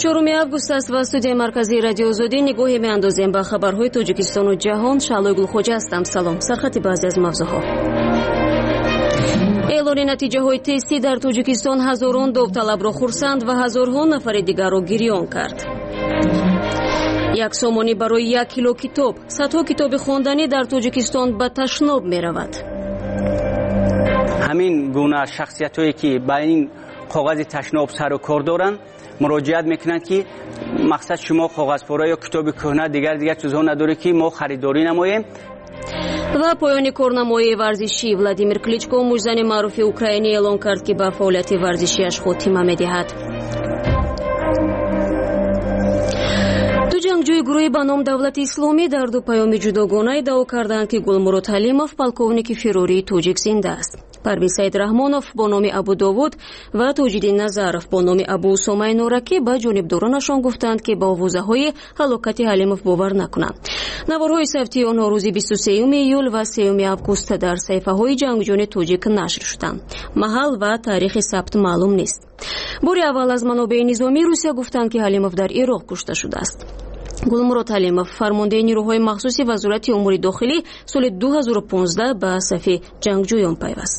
24 август است و студияи марказии радио Озодӣ нигоҳе меандозем ба хабарҳои Тоҷикистону ҷаҳон. Шаълои Гулхоҷа ҳастам. Салом. Сархати баъзе аз мавзӯъҳо. эълони натиҷаҳои тестӣ дар Тоҷикистон ҳазорон довталабро хурсанд ва ҳазорҳо нафари дигарро гирён кард. як сомонӣ барои 1 кило китоб. Садҳо китоби хонданӣ дар Тоҷикистон ба ташноб меравад. ҳамин гуна шахсиятҳое ки ба ин коғази ташноб сару кор доранд муроҷиат мекунанд ки мақсад шумо коғазпора ё китоби кӯҳна дигар чизҳо надорӣ ки мо харидорӣ намоем. ва поёни корнамоии варзишӣ. Владимир Кличко муҷзани маъруфи украинӣ эълон кард ки ба фаъолияти варзишиаш хотима медиҳад. ду ҷангҷӯи гурӯҳи ба ном Давлати Исломӣ дар ду паёми ҷудогона иддао карданд ки Гулмурод Ҳалимов полковники фирории тоҷик зинда аст. Парвиз Саидраҳмонов бо номи Абу Довуд ва Тоҷиддин Назаров бо номи Абу Усомаи Норакӣ ба ҷонибдоронашон гуфтанд ки ба овозаҳои ҳалокати Ҳалимов бовар накунанд. Наворҳои савтии онҳо рӯзи 23 июл ва 3 август дар саҳифаҳои ҷангҷӯёни тоҷик нашр шуданд. Маҳал ва таърихи сабт маълум нест. бори аввал аз манобеи низомии Русия гуфтанд ки Ҳалимов дар Ироқ кушта шудааст. Гулмурод Ҳалимов фармондеи нирӯҳои махсуси Вазорати умури дохилӣ соли 2015 ба сафи ҷангҷӯён пайваст.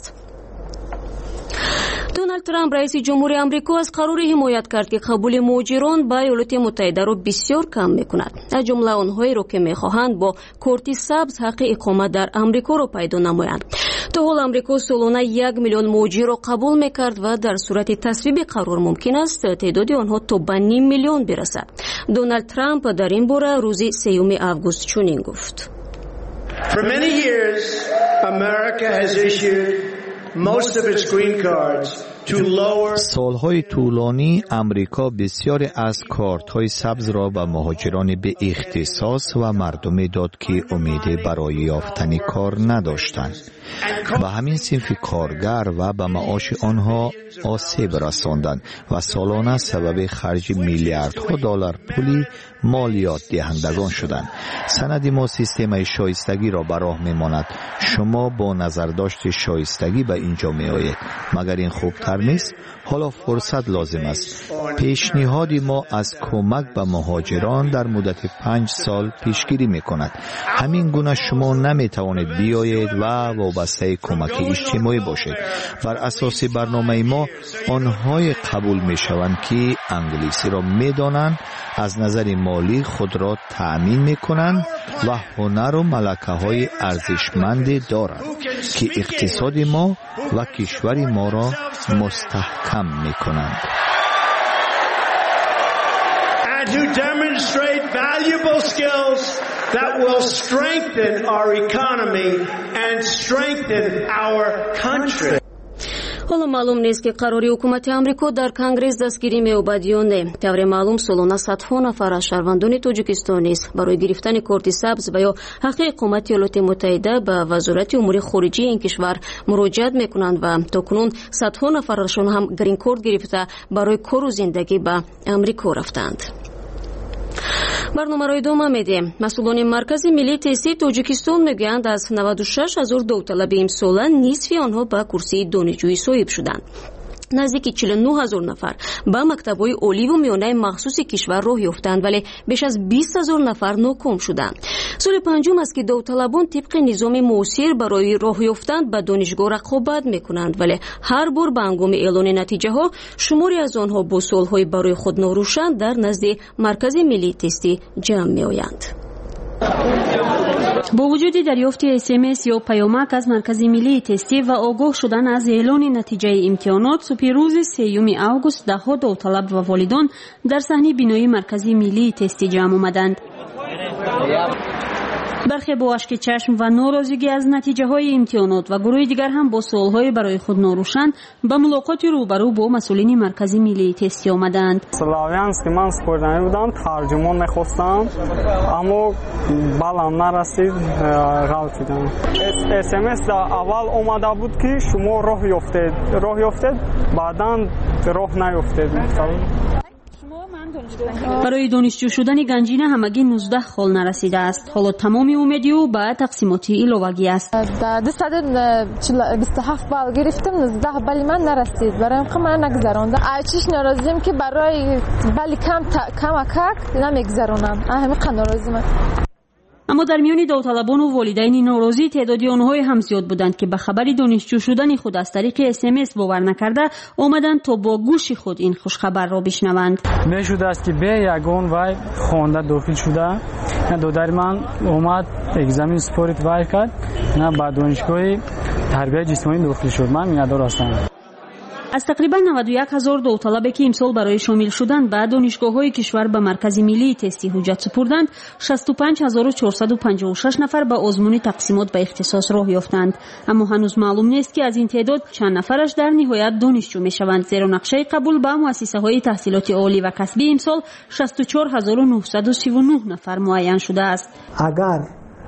Дональд Трамп раиси ҷумҳури Амрико аз қароре ҳимоят кард ки қабули муҳоҷирон ба Иёлоти Муттаҳидаро бисёр кам мекунад. аз ҷумла онҳоеро ки мехоҳанд бо корти сабз ҳаққи иқомат дар Амрикоро пайдо намоянд. то ҳол Амрико солона 1 миллион муҳоҷирро қабул мекард ва дар сурати тасвиби қарор мумкин аст теъдоди онҳо то ба ним миллион бирасад. Дональд Трамп дар ин бора рӯзи 3 август чунин гуфт. For many years, America has issued most of its green cards to lower. سالهای طولانی امریکا بسیاری از کارت‌های سبز را به مهاجران به اختصاص و مردمی داد که امیدی برای یافتن کار نداشتند. به همین صنف کارگر و به معاش آنها آسیب رساندند و سالانه سبب خرج میلیاردها دلار پول مالیات دهندگان شدند. سند ما سیستم شایستگی را به راه می‌ماند. شما با نظرداشت شایستگی به اینجا می‌آیید. مگر این خوبتر نیست؟ حالا فرصت لازم است. پیشنهاد ما از کمک به مهاجران در مدت 5 سال پیشگیری می‌کند. همین گونه شما نمی‌توانید بیایید و وابسته کمک اجتماعی باشید. بر اساس برنامه ما آنهای قبول می‌شوند که انگلیسی را می‌دانند، از نظر مالی خود را تأمین می‌کنند و هنر و ملکه‌های ارزشمند دارند که اقتصاد ما و کشور ما را مستحکم می‌کنند. And to demonstrate valuable skills that will strengthen our economy and strengthen our country. ҳоло маълум нест ки қарори ҳукумати Амрико дар Конгресс дастгирӣ меёбад ё не. тавре маълум солона садҳо нафар аз шаҳрвандони Тоҷикистон низ барои гирифтани корти сабз ва ё ҳаққи иқомати Иёлоти Муттаҳида ба Вазорати умури хориҷии ин кишвар муроҷиат мекунанд ва токунун садҳо нафарашон ҳам грин-корт гирифта барои кору зиндагӣ ба Амрико рафтанд. барномаро идома медиҳем. масъулони маркази миллии тестии Тоҷикистон мегӯянд аз 96 000 довталаби имсола нисфи онҳо ба курсии донишҷӯӣ соҳиб шуданд. наздики 49 000 нафар ба мактабҳои оливу миёнаи махсуси кишвар роҳ ёфтанд, вале беш аз 20 000 нафар ноком шуданд. соли панҷум аст ки довталабон тибқи низоми муосир барои роҳ ёфтан ба донишгоҳ рақобат мекунанд, вале ҳар бор ба ҳангоми эълони натиҷаҳо шумори аз онҳо бо солҳои барои худ норӯшан дар назди маркази миллии тестӣ ҷамъ меоянд. бо вуҷуди дарёфти SMS ё паёмак аз маркази миллии тестӣ ва огоҳ шудан аз эълони натиҷаи имтиҳонот, субҳи рӯзи 3 август даҳҳо довталаб ва волидон дар саҳни бинои маркази миллии тестӣ ҷамъ омаданд. бархе бо ашки чашм ва норозигӣ аз натиҷаҳои имтиҳонот ва гурӯҳи дигар ҳам бо суолҳои барои худ норӯшан ба мулоқоти рӯбарӯ бо масъулини маркази миллии тестӣ омаданд. славянски ман спорданӣ будам, тарҷумон мехостам, аммо балам нарасид, ғалтидам. SMS да аввал омада буд ки шумо роҳ ёфтед, баъдан роҳ наёфтед. برای دانشجو شدن گنجینه همگی 19 خال نرسیده است. حالا تمام امیدی او به تقسیماتی ایلوگی است. 227 بال گرفتم، 19 بال من نرسید. برایم من نگذرانده. چیش ناراضیم که برای بال کم نمیگذرونم. همین ناراضی من. اما در میان داوطلبان و والدین ناراضی تعدادی آنهای هم زیاد بودند که به خبر دانشجو شدن خود از طریق SMS باور نکرده آمدند تا با گوش خود این خوشخبر را بشنوند. میشد است که به یگان وای خوانده داخل شده، نه دادر من اومد اگزمین سپورت وای کرد، نه با دانشگاه تربیت جسمانی داخل شد. من میادار هستم. از تقریبا 91,000 داوطلبی که امسال برای شامل شدن به دانشگاه‌های کشور به مرکز ملی تستی حجت سپردند، 65456 نفر به آزمون تقسیمات به اختصاص راه یافتند. اما هنوز معلوم نیست که از این تعداد چند نفرش در نهایت دانشجو میشوند، زیرا نقشه قبول به مؤسسه‌های تحصیلات عالی و کسبی امسال 64939 نفر معین شده است. اگر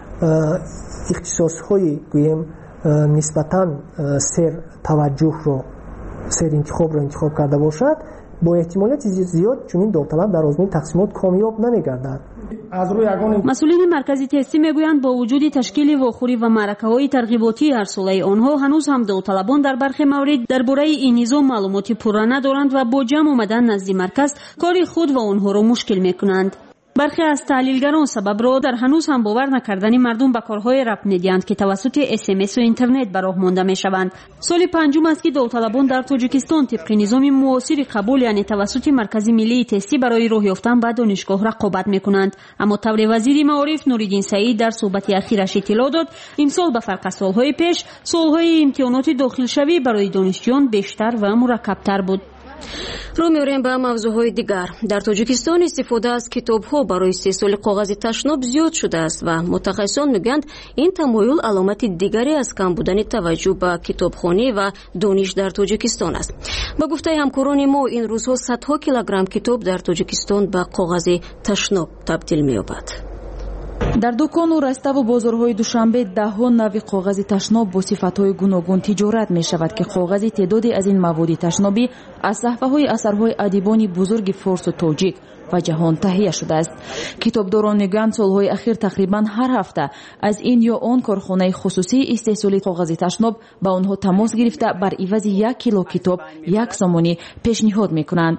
اختصاص‌های گویم نسبتاً سر توجه رو سر انتخاب رو انتخاب کرده باشد، با احتمالیت زیاد چنین داوطلب در آزمون تقسیمات کامیاب نمی‌گردد. مسئولین مرکزی تستی میگویند با وجود تشکیل واخوری و معرکه‌های ترغیباتی هر ساله آنها هنوز هم داوطلبان در برخی موارد درباره این نظام معلوماتی پورا ندارند و با جمع آمدن نزد مرکز کار خود و آنها را مشکل میکنند. برخی از تحلیلگران سبب را در هنوز هم باور نکردن مردم به کارهای ربط می‌دهند که توسط SMS و اینترنت به راه مانده می‌شوند. سال پنجم است که داوطلبان در تاجیکستان طبق نظام معاصر قبول یعنی توسط مرکز ملی تستی برای راه یافتن به دانشگاه رقابت می‌کنند. اما طور وزیر معارف نوریدین سعید در صحبت اخیرش اطلاع داد امسال به فرق از سال‌های پیش سال‌های امتحانات داخلشوی برای دانشجویان بیشتر و مرکب‌تر بود. رو می‌آوریم به موضوعهای دیگر. در تاجیکستان استفاده از کتاب‌ها برای استحصال کاغذ تشناب زیاد شده است و متخصصان میگویند این تمایل علامت دیگری از کم بودن توجه به کتابخوانی و دانش در تاجیکستان است. با گفته همکاران ما این روزها صدها کیلوگرم کتاب در تاجیکستان به کاغذ تشناب تبدیل می‌یابد. در دکان و رسته و بازارهای دوشنبه ده‌ها نوع کاغذ تشناب با صفت‌های گوناگون تجارت می‌شود که کاغذ تعدادی از این مواد تشنابی از صحفه‌های اثرهای ادیبان بزرگ فارس و تاجیک و جهان تهیه شده است. کتابداران میگویند سالهای اخیر تقریبا هر هفته از این یا آن کارخانه خصوصی استحصال کاغذ تشناب با آنها تماس گرفته بر عوض 1 کیلو کتاب 1 سومانی پیشنهاد می‌کنند.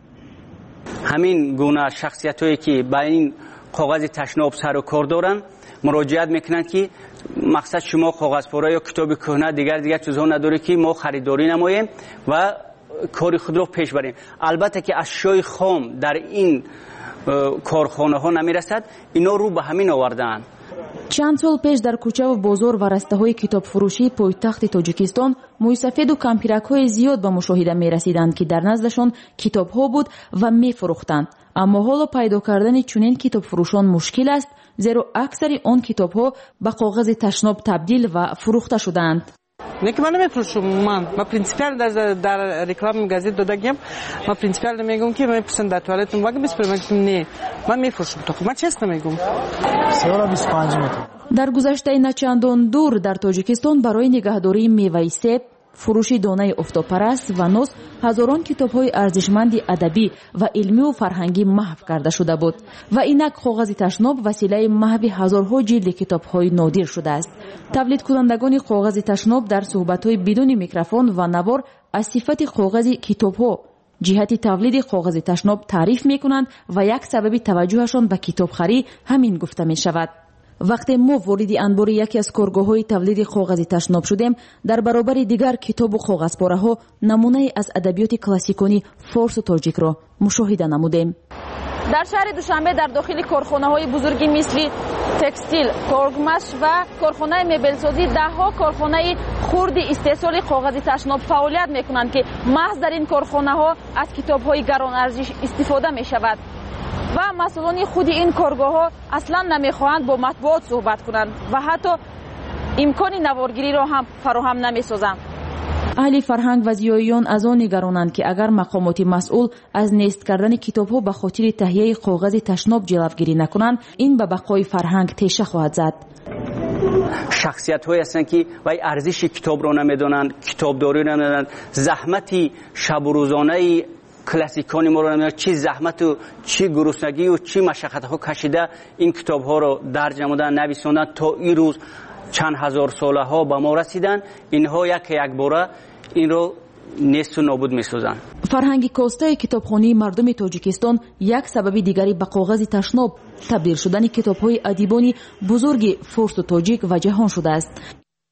همین گونه شخصیت‌هایی که با این کاغذ تشناب سر و کار دارن مراجعت میکنن که مقصد شما کاغذ پاره یا کتاب کهنه دیگر چیزها نداره که ما خریداری نماییم و کار خود رو پیش بریم. البته که اشیاء خام در این کارخانه ها نمیرسد، اینا رو به همین آوردن. چند سال پیش در کوچه و بازار و رسته‌های کتاب فروشی پایتخت تاجیکستان مویسفید و کمپیرک‌های زیاد به مشاهده می‌رسیدند که در نزدشان کتاب‌ها بود و می‌فروختند. اما حالا پیدا کردن چنین کتاب فروشان مشکل است، زیرا اکثر آن کتاب‌ها به کاغذ تشناب تبدیل و فروخته شدند. نه که من نمیفروشم. من پرینسیپال در رکلام گازت دادم. من پرینسیپال میگم که من پسند در توالت میگم بسپرم نه من میفروشم. تو من چیست نمیگم. 25 متر. در گذشته نه چندان دور در تاجیکستان برای نگهداری میوه سیب، فروش دانه افتاپرست و نوز هزاران کتاب‌های ارزشمند ادبی و علمی و فرهنگی محو کرده شده بود و اینک کاغذ تشناب وسیله محو هزارها جلد کتاب‌های نادر شده است. تولید کنندگان کاغذ تشناب در صحبت‌های بدون میکروفون و نوار از صفت کاغذ کتاب‌ها جهت تولید کاغذ تشناب تعریف می‌کنند و یک سبب توجهشان به کتابخری همین گفته می‌شود. وقتی ما وارد انبار یکی از کارگاه‌های تولید کاغذ تشناب شدیم، در برابر دیگر کتاب و کاغذپاره‌ها نمونه از ادبیات کلاسیکانی فارس و تاجیک را مشاهده نمودیم. در شهر دوشنبه در داخل کارخانه‌های بزرگی مثل تکستیل، کارگمش و کارخانه مبلسازی ده‌ها کارخانه خرد استحصال کاغذ تشناب فعالیت می‌کنند که محض در این کارخانه‌ها از کتاب‌های گران ارزش استفاده می‌شود و مسئولان خود این کارگاه‌ها اصلا نمی‌خواهند با مطبوعات صحبت کنند و حتی امکان نوارگیری را هم فراهم نمی‌سازند. اهل فرهنگ و زیاییان از آن نگرانند که اگر مقامات مسئول از نیست کردن کتاب‌ها به خاطر تهیه کاغذ تشناب جلوگیری نکنند، این به بقای فرهنگ تیشه خواهد زد. شخصیت‌هایی هستند که وای ارزش کتاب را نمی‌دانند، کتابداری را نمی‌دانند، زحمتی شب و روزانه کلاسیکان ما رو نمیاد، چی زحمت و چی گرسنگی و چی مشقت ها کشیده این کتاب ها رو درج نمودن، نویسوندن تا این روز چند هزار ساله ها به ما رسیدن. اینها یک باره این رو نیست و نابود می‌سازن. فرهنگ کاسته کتابخوانی مردم تاجیکستان یک سبب دیگری به کاغذ تشناب تبدیل شدن کتاب‌های ادیبان بزرگ فارس و تاجیک و جهان شده است.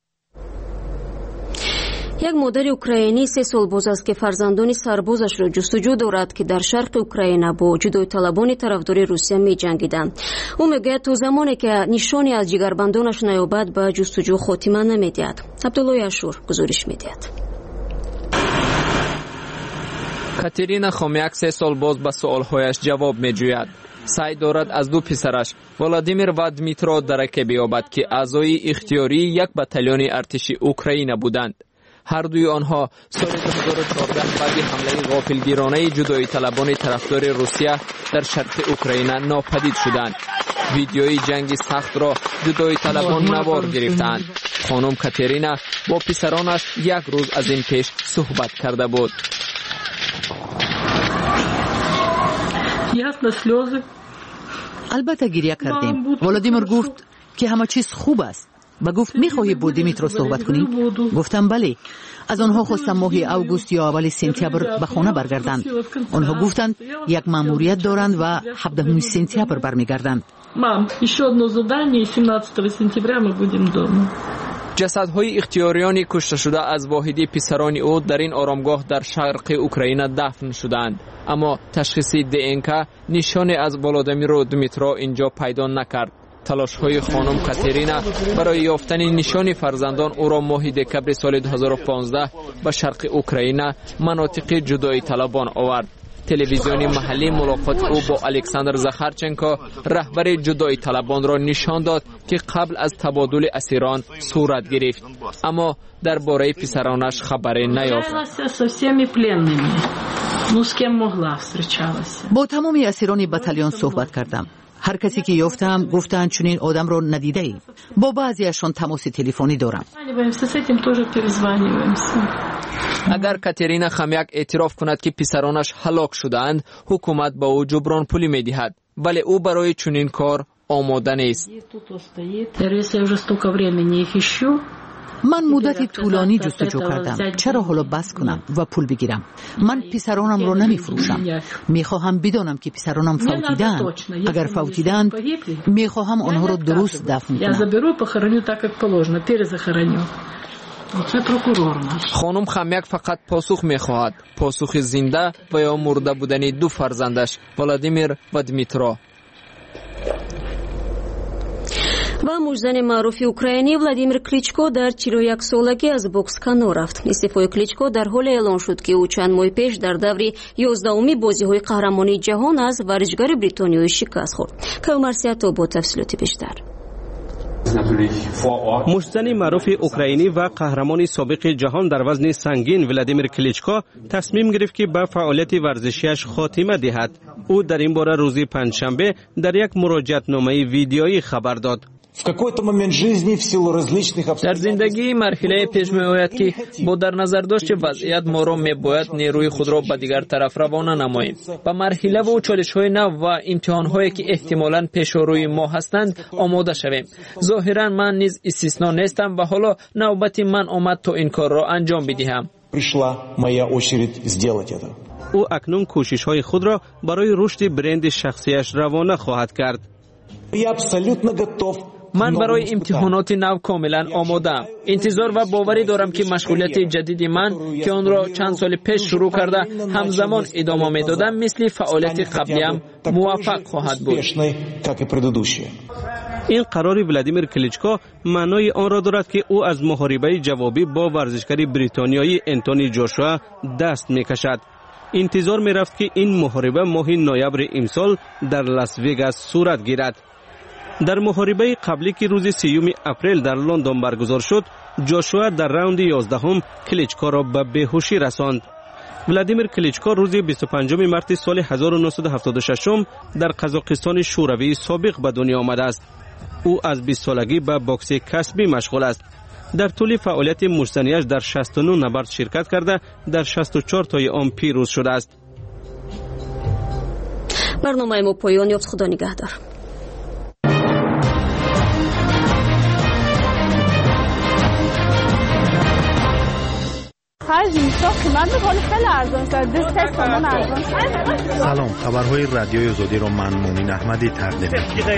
یک مادر اوکراینی 3 سال باز است که فرزندان سربازش را جستجو دارد که در شرق اوکراین با جدای طلبان طرفدار روسیه می جنگیدند. او میگوید تا زمانی که نشانی از جگربندانش نیابد به جستجو خاتمه نمیدهد. عبدالله اشور گزارش میدهد. کاترینا خومیاک 3 سال باز به سوالهایش جواب میجوید. سعی دارد از دو پسرش ولادیمیر و دمیترو درک بیابد که اعضای اختیاری یک بتالون ارتش اوکراین بودند. هر دوی آنها سال 2014 بعد حمله غافلگیرانه جدایی طلبان طرفدار روسیه در شرق اوکراین ناپدید شدند. ویدیوی جنگ سخت را جدایی طلبان نوار گرفتند. خانم کاترینا با پسرانش یک روز از این پیش صحبت کرده بود. البته گریه کردیم. ولادیمیر گفت که همه چیز خوب است و گفت میخواهی با دمیترو صحبت کنی؟ گفتم بله. از آنها خواستم ماه اوگوست یا اول سپتامبر به خانه برگردند. آنها گفتند یک ماموریت دارند و 17 سپتامبر برمیگردند. جسدهای اختیاریان کشته شده از واحدی پسران او در این آرامگاه در شرق اوکراین دفن شدند، اما تشخیص DNK نشانی از ولادیمیر و دمیترو اینجا پیدا نکرد. تلاش‌های خانم کاترینا برای یافتن نشان فرزندان او را ماه دکبر سال 2015 به شرق اوکراین مناطق جدایی طلبان آورد. تلویزیون محلی ملاقات او با الکساندر زخارچنکو رهبر جدایی طلبان را نشان داد که قبل از تبادل اسیران صورت گرفت، اما درباره پسرانش خبری نیافت. با تمام اسیران بتالون صحبت کردم. هر کسی که یافتم گفتند چنین آدم رو ندیده ای. با بعضیشان تماس تلفنی دارم. اگر کاترینا خومیاک اعتراف کند که پسرانش هلاک شدند، حکومت با او جبران پولی میدهد، ولی او برای چنین کار آماده نیست. من مدتی طولانی جستجو کردم. چرا حالا بس کنم و پول بگیرم؟ من پسرانم رو نمی فروشم. میخواهم بدانم که پسرانم فوتیدند. اگر فوتیدند میخواهم آنها رو درست دفن کنم. خانم خومیاک فقط پاسخ میخواهد، پاسخ زنده و یا مرده بودن دو فرزندش ولادیمیر و دمیترو. و مجزن معروف اوکراینی ولادیمیر کلیچکو در 41 سالگی از بوکس کنار رفت. استعفای کلیچکو در حال اعلان شد که او چند ماه پیش در دوری 11 بازی‌های قهرمانی جهان از ورزشکار بریتانیایی شکست خورد. کامرسیاتو با تفصیلات بیشتر. مجزن معروف اوکراینی و قهرمان سابق جهان در وزن سنگین ولادیمیر کلیچکو تصمیم گرفت که به فعالیت ورزشیش خاتمه دهد. او در این باره روز پنجشنبه در یک مراجعتنامه ویدیویی خبر داد. در زندگی مرحله پیش می آید که با در نظر داشت وضعیت ما را می باید نیروی خود را به دیگر طرف روانه نماییم. با مرحله و چالش‌های نو و امتحان‌هایی که احتمالاً پیش روی ما هستند آماده شویم. ظاهراً من نیز استثنا نیستم و حالا نوبت من آمد تا این کار را انجام بدهم. او اکنون کوشش‌های خود را برای رشد برند شخصیش روانه خواهد کرد. من برای امتحانات نو کاملا آماده‌ام. انتظار و باوری دارم که مشغولیت جدید من که آن را چند سال پیش شروع کرده همزمان ادامه می‌دادم مثل فعالیت قبلیم موفق خواهد بود. این قرار ولادیمیر کلیچکو معنای آن را دارد که او از محاربه جوابی با ورزشکار بریتانیایی انتونی جوشوا دست می‌کشد. انتظار می‌رفت که این محاربه ماه نوامبر امسال در لاس وگاس صورت گیرد. در محاربه قبلی که روز 3 اپریل در لندن برگزار شد، جوشوا در راوند 11 کلیچکو را به بیهوشی رساند. ولادیمیر کلیچکو روز 25 مارس سال 1976 در قزاقستان شوروی سابق به دنیا آمده است. او از 20 سالگی به بوکس کسبی مشغول است. در طول فعالیت مجزنیش در 69 نبرد شرکت کرده در 64 تای آن پیروز شده است. برنامه ما پایان یافت. خدا نگهدار. سلام، خبرهای رادیوی آزادی را من مومن احمدی تقدیم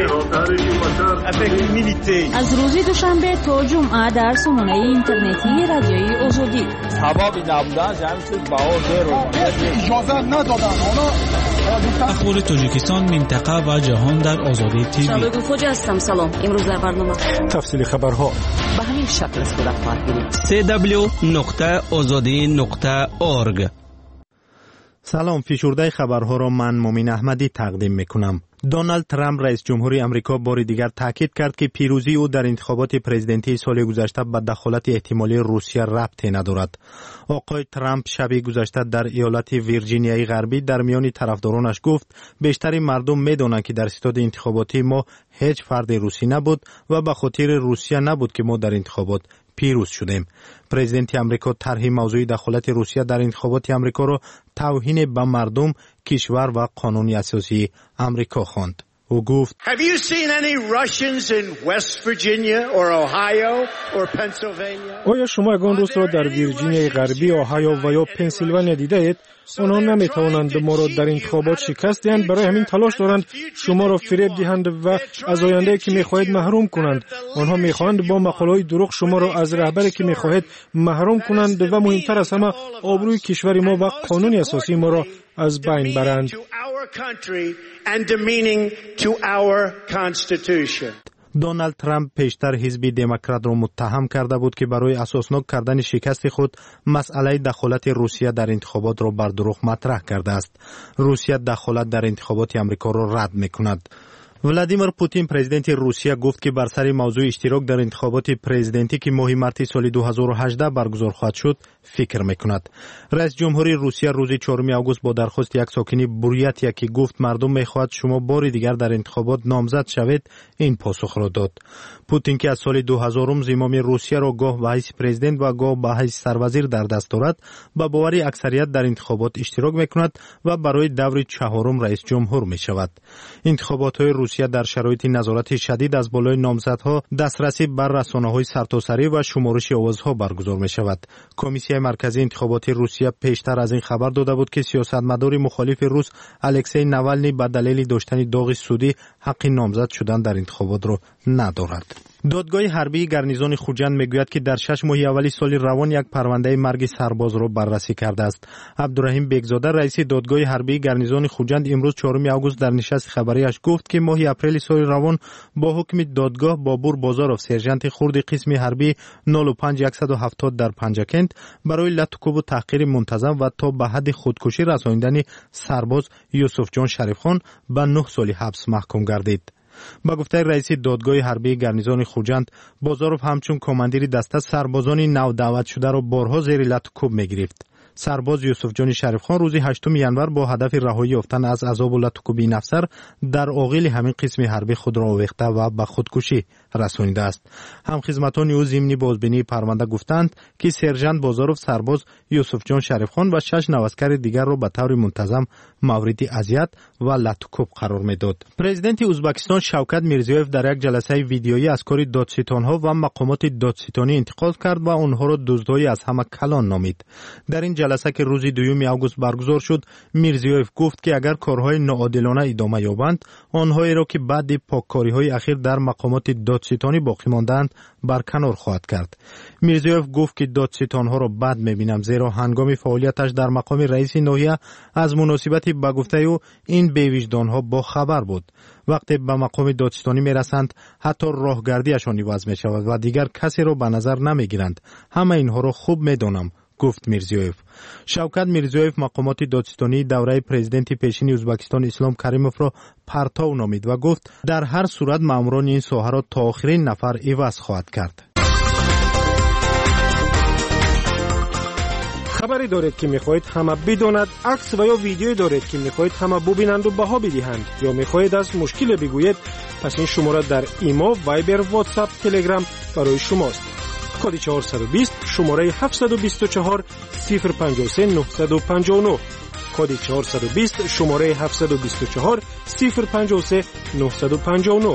می‌کنم. از روز دوشنبه تا جمعه در سامانه اینترنتی رادیوی آزادی. سبب نبودن جمعیت باور رو اجازه ندادن. اخبار تاجیکستان، منطقه و جهان در آزادی تیوی. شبه گفوجه هستم. سلام. امروز در برنامه تفصیل خبرها به همین شکل صورت خواهد گرفت. www.azadi.org. سلام، فیشورده خبرها را من مومن احمدی تقدیم میکنم. دونالد ترامپ رئیس جمهوری آمریکا بار دیگر تاکید کرد که پیروزی او در انتخابات پرزیدنتی سال گذشته به دخالت احتمالی روسیه ربطی ندارد. آقای ترامپ شب گذشته در ایالت ویرجینیای غربی در میان طرفدارانش گفت بیشتر مردم میدونند که در ستاد انتخاباتی ما هیچ فرد روسی نبود و به خاطر روسیه نبود که ما در انتخابات پیروز شدیم. پرزیدنت آمریکا طرح موضوع دخالت روسیه در انتخابات آمریکا را توهین به مردم، کشور و قانون اساسی آمریکا خواند. او گفت: Have you seen any Russians in West Virginia or Ohio or Pennsylvania? آیا شما اگان روس را در ویرجینیای غربی، اوهایو و یا پنسیلوانیا دیده اید؟ آنها نمیتوانند ما را در انتخابات شکست دهند، برای همین تلاش دارند شما را فریب دهند و از آینده که میخواهید محروم کنند. آنها میخواهند با مقاله‌های دروغ شما را از رهبری که میخواهید محروم کنند و مهمتر از همه آبروی کشور ما و قانون اساسی ما را از بین برند. دونالد ترامپ پیشتر حزب دموکرات را متهم کرده بود که برای اساسناک کردن شکست خود مسئله دخالت روسیه در انتخابات را بر دروغ مطرح کرده است. روسیه دخالت در انتخابات آمریکا را رد می‌کند. ولادیمیر پوتین پرزیدنت روسیه گفت که بر سر موضوع اشتراک در انتخابات پرزیدنتی که ماه مارس سال 2018 برگزار خواهد شد فکر میکند. رئیس جمهوری روسیه روز 4 آگوست با درخواست یک ساکن بوریاتیا که گفت مردم میخواهد شما بار دیگر در انتخابات نامزد شوید این پاسخ را داد. پوتین که از سال 2000 زمام روسیه را گاه به حیث پرزیدنت و گاه به حیث سروزیر در دست دارد، با باور اکثریت در انتخابات اشتراک میکند و برای دور چهارم رئیس جمهور میشود. انتخابات های روسیه در شرایط نظارت شدید از بالای نامزدها، دسترسی بر رسانه‌های سرتاسری و شمارش آوازها برگزار می‌شود. کمیسیون مرکزی انتخابات روسیه پیشتر از این خبر داده بود که سیاستمدار مخالف روس الکسی ناوالنی به دلیل داشتن داغ سودی حق نامزد شدن در انتخابات را ندارد. دادگاه حربی گارنیزون خوجند میگوید که در 6 ماه اول سال روان یک پرونده مرگ سرباز را بررسی کرده است. عبدالرحیم بیگزاده رئیس دادگاه حربی گارنیزون خوجند امروز 4 آگوست در نشست خبریش گفت که ماه اپریل سال روان با حکم دادگاه بابور بازاروف سرژانت خرد قسم حربی 05170 در پنجکند برای لطکوب و تحقیر منتظم و تا به حد خودکشی رسانیدن سرباز یوسف جان شریفخان به 9 سال حبس محکوم گردید. با گفته رئیس دادگاه حربی گارنیزون خوجند، بازاروف همچون کماندیر دسته سربازان نو دعوت شده را بارها زیر لطکوب می‌گرفت. سرباز یوسف جان شریفخان روز 8 ژانویه با هدف رهایی یافتن از عذاب و لطکوبی نفسر در آغیل همین قسم حربی خود را آویخته و به خودکشی رسانیده است. هم خدمتان او ضمن بازبینی پرونده گفتند که سرژانت بازاروف سرباز یوسف جان شریفخان و 6 نواسکر دیگر را به طور منتظم مورد اذیت و لطکوب قرار میداد. پرزیدنت ازبکستان شوکت میرزیویف در یک جلسه ویدیویی از کار دادستان‌ها و مقامات دادستانی انتقاد کرد و آنها را دزدهای از همه کلان نامید. در این جلسه که روز 2 آگوست برگزار شد، میرزیویف گفت که اگر کارهای ناعادلانه ادامه یابند، آنهایی را که بعد پاککاری‌های اخیر در مقامات دادستانی باقی ماندند برکنار خواهد کرد. میرزیویف گفت که دادستان‌ها را بد می‌بینم، زیرا هنگام فعالیتش در مقام رئیس ناحیه از مناسبت به گفته او این بی‌وجدان‌ها با خبر بود. وقتی به مقام دادستانی می‌رسند حتی راهگردیشان عوض می‌شود و دیگر کسی را به نظر نمی‌گیرند. همه اینها را خوب می‌دانم، گفت میرزیویف. شوکت میرزیویف مقامات دادستانی دوره پرزیدنت پیشین ازبکستان اسلام کریموف را پرتو نامید و گفت در هر صورت ماموران این ساحه را تا آخرین نفر عوض خواهد کرد. خبری دارید که میخواهید همه بداند، عکس و یا ویدیویی دارید که میخواهید همه ببینند و بها بدهند، یا میخواهید از مشکل بگویید، پس این شماره در ایما، وایبر، واتساپ، تلگرام برای شماست. کد 420 شماره 724 053 959. کد 420 شماره 724 053 959.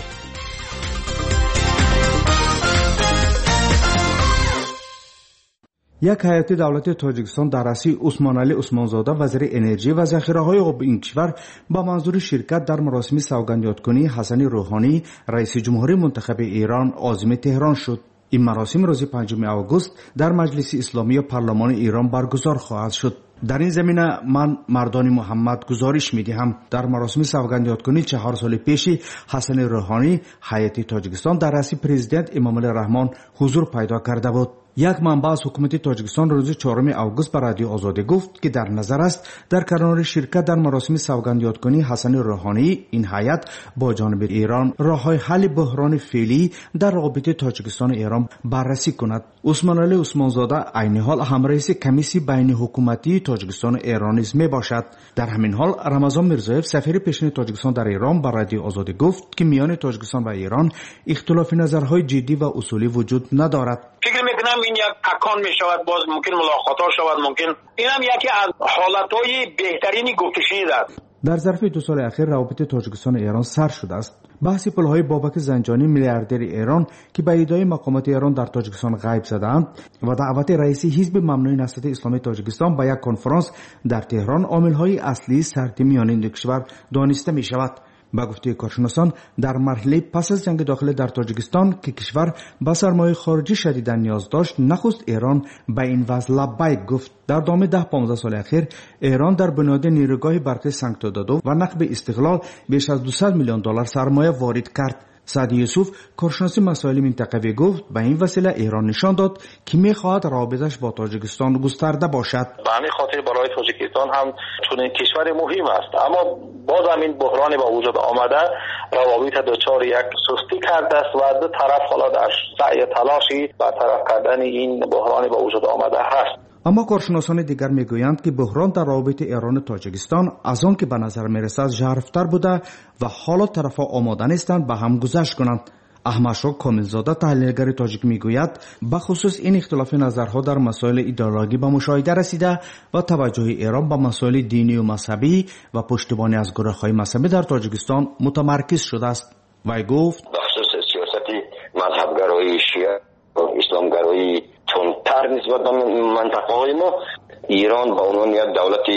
یک هیئت دولت تاجیکستان در رأس عثمان علی عثمانزاده وزیر انرژی و ذخیره‌های آب این کشور با منظور شرکت در مراسم سوگندیادکنی حسن روحانی رئیس جمهوری منتخب ایران عازم تهران شد. این مراسم روز 5 آگوست در مجلس اسلامی و پارلمان ایران برگزار خواهد شد. در این زمینه من مردان محمد گزارش می‌دهم در مراسم سوگندیادکنی 4 سال پیش حسن روحانی هیئت تاجیکستان در رأس پرزیدنت امامعلی رحمان حضور پیدا کرده بود. یک منبع از حکومت تاجیکستان روز 4 آگوست به رادیو آزادی گفت که در نظر است در کنار شرکت در مراسم سوگندیادکنی حسن روحانی این هیئت با جانب ایران راه‌های حل بحران فعلی در رابطه تاجیکستان و ایران بررسی کند. عثمان علی عثمانزاده عین حال همرئیس کمیسی بین حکومتی تاجیکستان و ایران نیز میباشد. در همین حال رمضان میرزایف سفیر پیشین تاجیکستان در ایران به رادیو آزادی گفت که میان تاجیکستان و ایران اختلاف نظرهای جدی و اصولی وجود ندارد. فکر میکنم این یک تکان میشود، باز ممکن ملاقات ها شود، ممکن این هم یکی از حالتهای بهترینی گفته شده است. در ظرف 2 سال اخیر روابط تاجیکستان و ایران سر شده است. بحث پلهای بابک زنجانی میلیاردر ایران که به ادعای مقامات ایران در تاجیکستان غیب زدند و دعوت رئیس حزب ممنوع نهضت اسلامی تاجیکستان به یک کنفرانس در تهران عاملهای اصلی سرد میان این دو کشور دانسته می شود. با گفته کارشناسان در مرحله پس از جنگ داخلی در تاجیکستان که کشور با سرمایه خارجی شدیداً نیاز داشت، نخست ایران به این وضع لبیک گفت. در ادامه 10-15 سال اخیر ایران در بنیاد نیروگاه برقی سنگتودادو و نقب استقلال بیش از $200 میلیون سرمایه وارد کرد. سعدی یوسف کارشناس مسائل منطقوی گفت به این وسیله ایران نشان داد که میخواهد رابطش با تاجیکستان گسترده باشد. به همین خاطر برای تاجیکستان هم چون کشور مهم است، اما باز همین بحرانی با وجود آمده روابط دچار یک سستی کرده است و دو طرف حالا در سعی تلاشی برطرف کردن این بحرانی با وجود آمده هست. اما کارشناسان دیگر میگویند که بحران در روابط ایران و تاجیکستان از آن که به نظر میرسد ژرف‌تر بوده و حالا طرفها آماده نیستند به هم گذشت کنند. احمد شاه کاملزاده تحلیلگر تاجیک میگوید به خصوص این اختلاف نظرها در مسائل ایدئولوژی به مشاهده رسیده و توجه ایران به مسائل دینی و مذهبی و پشتیبانی از گروه‌های مذهبی در تاجیکستان متمرکز شده است. وی گفت به خصوص سیاستی مذهبگرایی شیعه و اسلامگرایی تندتر نسبت به منطقه‌های ما، ایران به عنوان یک دولت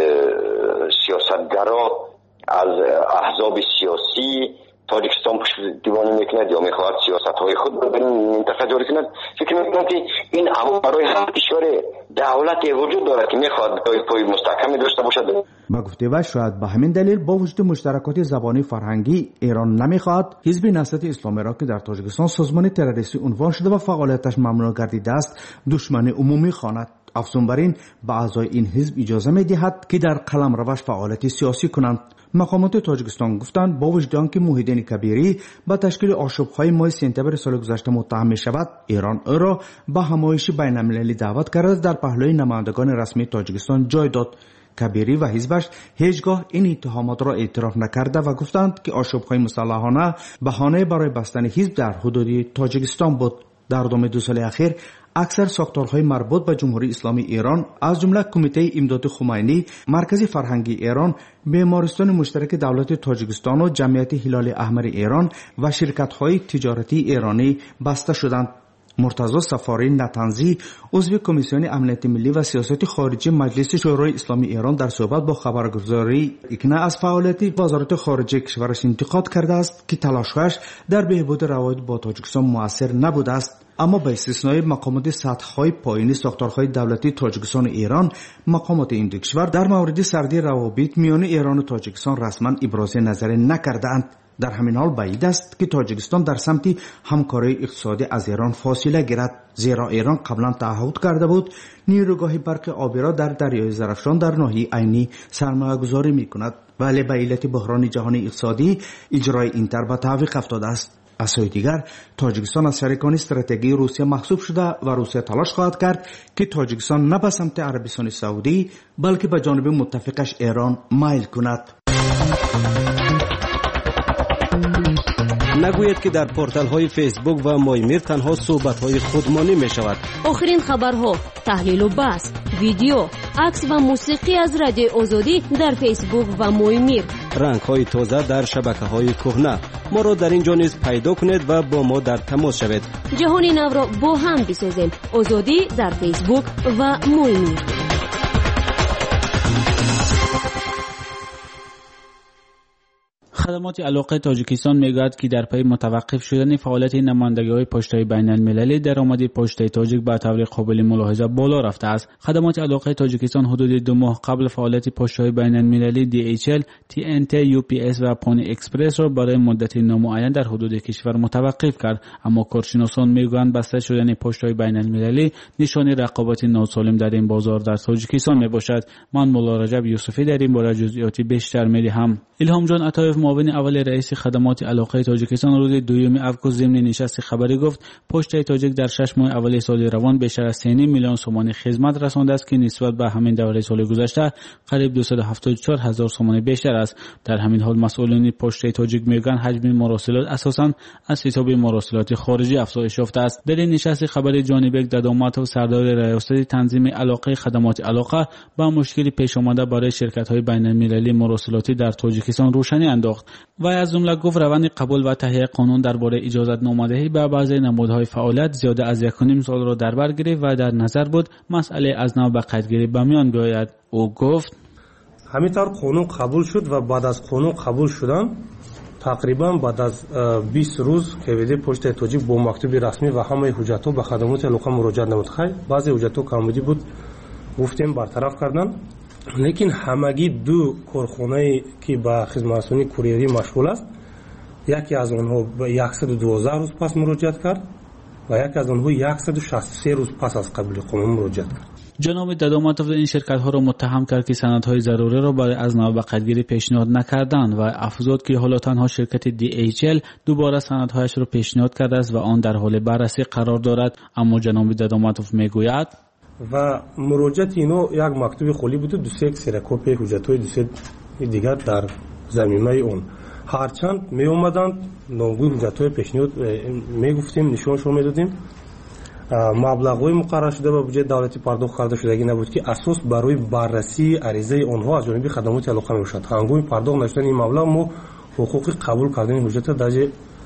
سیاستگرا از احزاب سیاسی تاجیکستان پشت دیوانه میکند یا میخواهد سیاست‌های خود را در این منطقه جاری کند. فکر میکنم که این برای هر کشور دولتی وجود دارد که میخواهد پای مستحکمی داشته باشد. با گفته و شاید به همین دلیل با وجود مشترکات زبانی فرهنگی ایران نمیخواهد حزب نهضت اسلامی را که در تاجیکستان سازمان تروریستی عنوان شده و فعالیتش ممنوع گردیده است دشمن عمومی خواند. افزون بر این به اعضای این حزب اجازه میدهد که در قلمروش فعالیت سیاسی کنند. مقامات تاجیکستان گفتند با وجود آنکه موحدین کبیری با تشکیل آشوب‌های ماه سپتامبر سال گذشته متهم می‌شود، ایران او را به همایش بین‌المللی دعوت کرده در پهلوی نمایندگان رسمی تاجیکستان جای داد. کبیری و حزبش هیچگاه این اتهامات را اعتراف نکرده و گفتند که آشوب‌های مسلحانه بهانه برای بستن حزب در حدود تاجیکستان بود. در ادامه 2 سال اخیر اکثر ساختارهای مربوط به جمهوری اسلامی ایران از جمله کمیته امداد خمینی، مرکز فرهنگی ایران، بیمارستان مشترک دولت تاجیکستان و جمعیت هلال احمر ایران و شرکت‌های تجارتی ایرانی بسته شدند. مرتضی سفاری نتنزی عضو کمیسیون امنیت ملی و سیاست خارجی مجلس شورای اسلامی ایران در صحبت با خبرگزاری ایکنا از فعالیت وزارت خارجه کشورش انتقاد کرده است که تلاش‌هایش در بهبود روابط با تاجیکستان مؤثر نبوده است. اما به استثنای مقامات سطح‌های پایینی ساختارهای دولتی تاجیکستان و ایران، مقامات این دو کشور در مورد سردی روابط میان ایران و تاجیکستان رسما ابراز نظر نکرده‌اند. در همین حال بعید است که تاجیکستان در سمت همکاری اقتصادی از ایران فاصله گیرد، زیرا ایران قبلا تعهد کرده بود نیروگاه برق آبی را در دریای زرافشان در ناحیه عینی سرمایه‌گذاری می‌کند، ولی به علت بحران جهانی اقتصادی اجرای این طرح به تعویق افتاده است. از سوی دیگر تاجیکستان از شریکان استراتژیکی روسیه محسوب شده و روسیه تلاش خواهد کرد که تاجیکستان نه به سمت عربستان سعودی بلکه به جانب متفقش ایران مایل کند. نگویید که در پورتال های فیسبوک و مایمیر تنها صحبت های خودمانی می شود. آخرین خبرها، تحلیل و بحث، ویدیو، عکس و موسیقی از رادیو آزادی در فیسبوک و مایمیر. رنگ های تازه در شبکه های کهنه. ما را در اینجا نیز پیدا کنید و با ما در تماس شوید. جهان نو را با هم بسازیم. آزادی در فیسبوک و مایمیر. خدمات علاقه تاجیکستان میگوید که در پی متوقف شدن فعالیت نمایندگی‌های پشتای بین‌المللی درآمد پشتای تاجیک به طور قابل ملاحظه بالا رفته است. خدمات علاقه تاجیکستان حدود 2 ماه قبل فعالیت پشتای بین‌المللی DHL، TNT، UPS و پونی اکسپرس را برای مدت نامعین در حدود کشور متوقف کرد. اما کارشناسان میگویند بسته شدن پشتای بین‌المللی نشانی رقابت ناسالم در این بازار در تاجیکستان میباشد. من مولا رجب یوسفی در این باره جزئیات بیشتر میدهم. الهام جان عطایف معاون اول رئیس خدمات علاقه تاجیکستان روز 2 اگوست ضمن نشست خبری گفت پشتای تاجیک در 6 ماه اول سال روان بیشتر از 3 میلیون سومان خدمت رسانده است که نسبت به همین دوره سال گذشته قریب 274,000 سومان بیشتر است. در همین حال مسئولان پشتای تاجیک میگن حجم مراسلات اساساً از حساب مراسلات خارجی افزایش یافته است. در این نشست خبری جانبک ددامات و سردار ریاست تنظیم علاقه خدمات علاقه با مشکلی پیش آمده برای شرکت‌های بین‌المللی مراسلاتی در تاجیکستان روشنی انداخت. و از جمله گفت روند قبول و تهیه قانون درباره اجازت نامدهی به بعضی نمودهای فعالیت زیاده از 1.5 سال را در بر گرفت و در نظر بود مسئله از نو به قیدگیری به میان بیاید. او گفت همینطور قانون قبول شد و بعد از قانون قبول شدن تقریبا بعد از 20 روز که پشت تاجیک با مکتوب رسمی و همه حجت‌ها به خدمات علاقه مراجعه نمود. بعضی حجت‌ها کمبودی بود گفتیم برطرف کردن، لیکن همگی 2 کارخانه‌ای که به خدمترسانی کوریری مشغول است، یکی از آنها 112 روز پس مراجعت کرد و یکی از آنها 163 روز پس از قبول قانون مراجعت کرد. جناب دداماتوف این شرکت‌ها را متهم کرد که سندهای ضروری را برای از نو به قیدگیری پیشنهاد نکردند و افزود که حالا تنها شرکت DHL دوباره سندهایش را پیشنهاد کرده است و آن در حال بررسی قرار دارد. اما جناب دداماتوف میگوید و مراجعت اینو یک مکتوب خالی بوده، 2 سرکوپی حجت‌های 2 دیگر در زمینه اون هرچند می اومدند نامگوی حجت‌های پیشنهاد می گفتیم نشونشون میدادیم. مبلغ‌های مقرر شده و بودجه دولتی پرداخت کرده شدگی نبود که اساس برای بررسی عریضه آنها از جانب خدمات علاقه میشد. هنگام پرداخت نشدن این مبلغ ما حقوق قبول کردن حجت در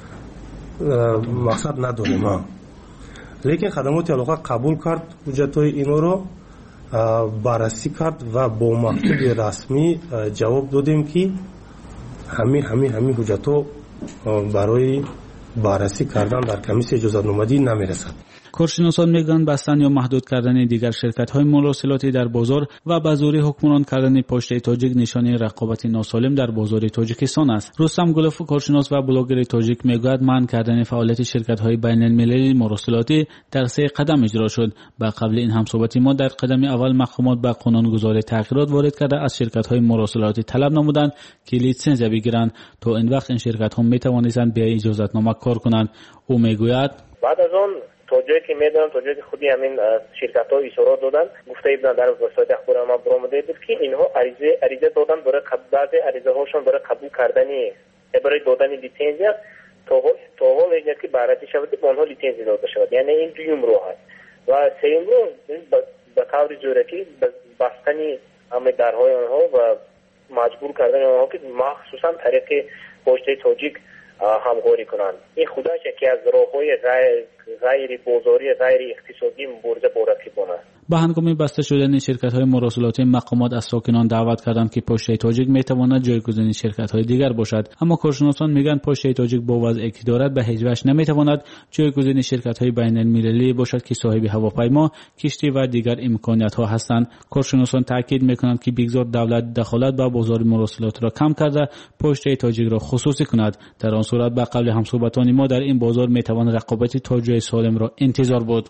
مقصد نداریم. لیکن خدمات علاقه قبول کرد حجت‌های اینا رو بررسی کرد و با مکتوب رسمی جواب دادیم که همین حجت‌ها برای بررسی کردن در کمیسیون اجازت نامدهی نمیرسد. کارشناسان میگن بستن یا محدود کردن دیگر شرکت‌های مراسلاتی در بازار و به زور حکمران کردن پشت تاجیک نشانه رقابت ناسالم در بازار تاجیکستان است. رستم گلوف کارشناس و بلاگر تاجیک میگوید منع کردن فعالیت شرکت‌های بین‌المللی مراسلاتی در 3 قدم اجرا شد. با قبل این همصحبتی ما در قدم اول مقامات به قانونگذاری تغییرات وارد کرده از شرکت‌های مراسلاتی طلب نمودند که لیسنس بگیرند تا این وقت این شرکت‌ها می‌توانند به اجازه‌نامه کار کنند. او میگوید بعد از آن توجیه که میدونم توجیه خودی همین شرکت‌ها اشاره دادن گفته بودن در وسایل اخبار ما برآمده بود که اینها عریضه دادن برای بعض عریضه هاشون برای قبول کردن برای دادن لیسنس تا حال اینه که بررسی شود به آنها لیسنس داده شود. یعنی این دوم راه است و سوم راه به طور زورکی بستن همه درهای آنها و مجبور کردن آنها که مخصوصا طریق پشت تاجیک همکاری کنند. این خودش یکی از راه‌های غیر بازاری غیر اقتصادی مبارزه با رقیبان است. به هنگام بسته شدن شرکت‌های مراسلاتی مقامات از ساکنان دعوت کردند که پشت تاجیک میتواند جایگزین شرکت‌های دیگر باشد. اما کارشناسان میگن پشت تاجیک با وضعی که دارد به هیچ وجه نمیتواند جایگزین شرکت‌های بین‌المللی باشد که صاحب هواپیما، کشتی و دیگر امکانات‌ها هستند. کارشناسان تاکید میکنند که بگذار دولت دخالت به بازار مراسلات را کم کرده پشت تاجیک را خصوصی کند. در آن صورت به قبل همصحبتان ما در این بازار میتواند رقابت تاجر سالم را انتظار بود.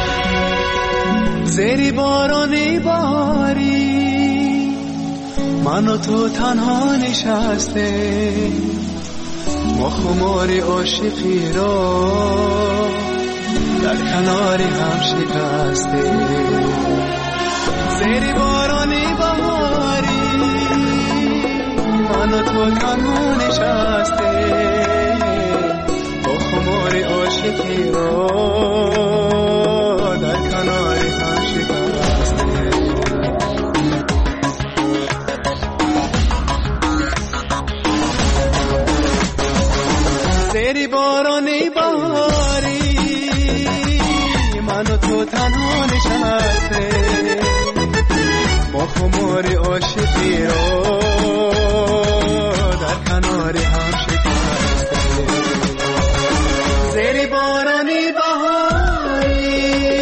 زیر باران باری من و تو تنها نشسته ما خمار عاشقی را در کنار هم شکسته زیر بارانی بهاری من و تو تنها نشسته با خمار عاشقی را در کنار هم شکسته زیر بارانی بهاری من و تو تنها نشسته با خمار عاشقی را در کنار هم شکسته زیر بارانی بهاری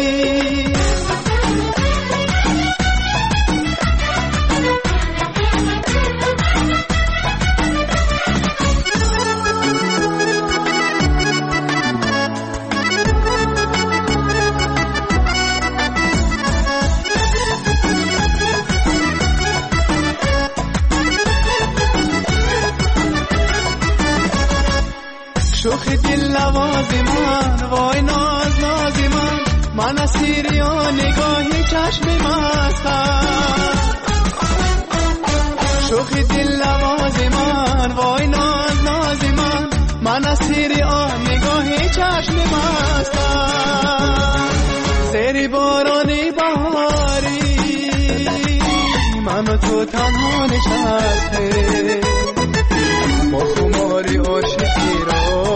شوخ دل نواز من وای ناز ناز من اسیر یا نگاهی چشم مستم شوخ دل نواز من وای ناز ناز من اسیر یا نگاهی چشم مستم زیر بارانی بهاری من و تو تنها نشسته با خماری عاشقی را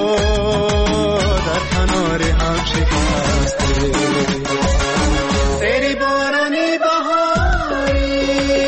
در کنار هم شکسته زیر بارانی بهاری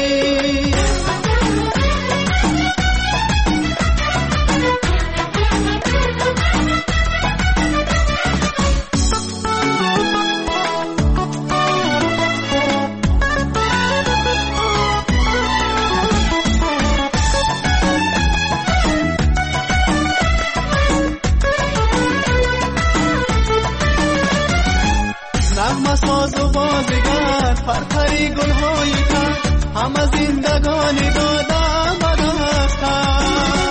ساز و بازیگر پرپری گل‌های تر همه زندگانی دادم به دستم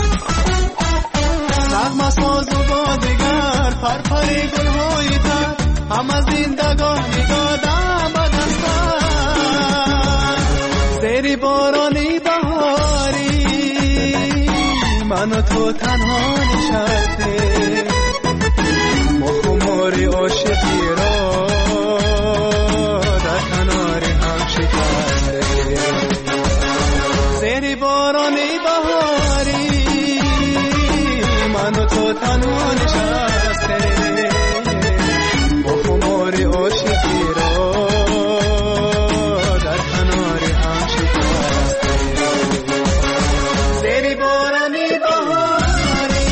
نغمه ساز و بازیگر پرپری گل‌های تر همه زندگانی دادم به دستم زیر بارانی بهاری من و تو تنها نشسته با خمار عاشقی را در کنار هم شکسته زیر بارانی بهاری من و تو تنها نشسته با خمار عاشقی را در کنار هم شکسته زیر بارانی بهاری.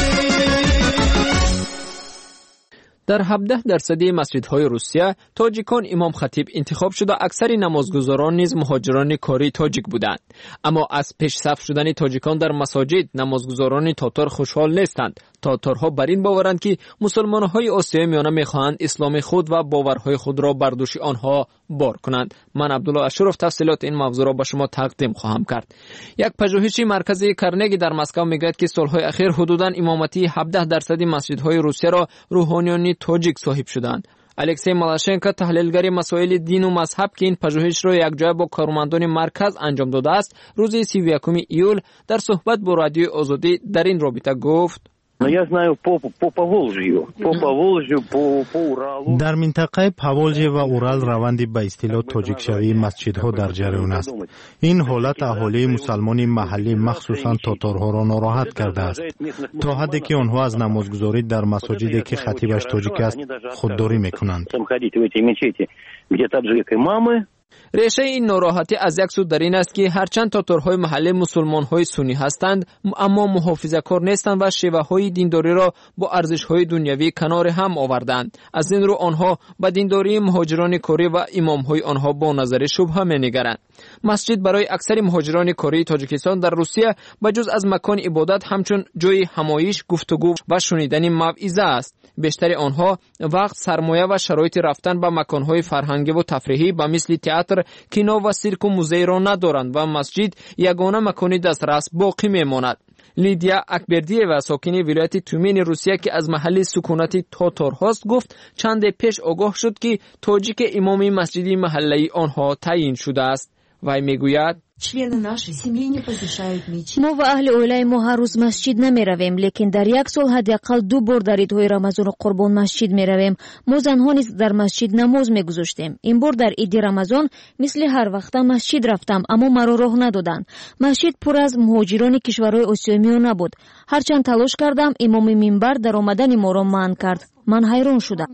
در 17% مسجدهای روسیه تاجیکان امام خطیب انتخاب شده اکثر نمازگزاران نیز مهاجران کاری تاجیک بودند. اما از پیش صف شدن تاجیکان در مساجد نمازگزاران تاتار خوشحال نیستند. تاتارها بر این باورند که مسلمان‌های آسیای میانه می‌خواهند اسلام خود و باورهای خود را بر دوش آنها بار کنند. من عبدالله اشرف تفصیلات این موضوع را به شما تقدیم خواهم کرد. یک پژوهشی مرکزی کرنگی در مسکو میگوید که سالهای اخیر حدوداً امامتی 17% مسجدهای روسیه را روحانیان تاجیک صاحب شدند. الکسی مالاشنکو تحلیلگر مسائل دین و مذهب که این پژوهش را یک جای با کارمندان مرکز انجام داده است، روز 31 ایول در صحبت با رادیو آزادی در این رابطه گفت: در منطقه پاولژی و اورال روند به اصطلاح تاجیک شوی مسجدها در جریان است. این حالت اهالی مسلمان محلی مخصوصا تاتارها را ناراحت کرده است تا حدی که آنها از نمازگزاری در مساجدی که خطیبش تاجیک است خودداری میکنند. ریشه این ناراحتی از یک سو در این است که هرچند تاتارهای محلی مسلمان‌های سنی هستند اما محافظه‌کار نیستند و شیوه‌های دینداری را با ارزش‌های دنیوی کنار هم آوردند. از این رو آنها به دینداری مهاجران کاری و امام‌های آنها با نظر شبهه می‌نگرند. مسجد برای اکثر مهاجران کاری تاجیکستان در روسیه بجز از مکان عبادت همچون جای همایش، گفتگو و شنیدن موعظه است. بیشتر آنها وقت، سرمایه و شرایط رفتن به مکان‌های فرهنگی و تفریحی به مثل تئاتر تئاتر، کینو و سیرک و موزه را ندارند و مسجد یگانه مکان دسترس باقی میماند. لیدیا اکبردیوا ساکن ولایت تومین روسیه که از محل سکونت تاتارهاست گفت چند پیش آگاه شد که تاجیک امام مسجد محلی آنها تعیین شده است. وی میگوید ما و اهل اولای ما هر روز مسجد نمی رویم، لیکن در یک سال حداقل 2 بار در عیدهای رمضان و قربان مسجد می رویم. ما زنها نیز در مسجد نماز می گذاشتیم. این بار در عید رمضان مثل هر وقت مسجد رفتم، اما مرا راه ندادند. مسجد پر از مهاجران کشورهای آسیایی نبود. هرچند تلاش کردم امام منبر در آمدن ما را منع کرد. من حیران شدم.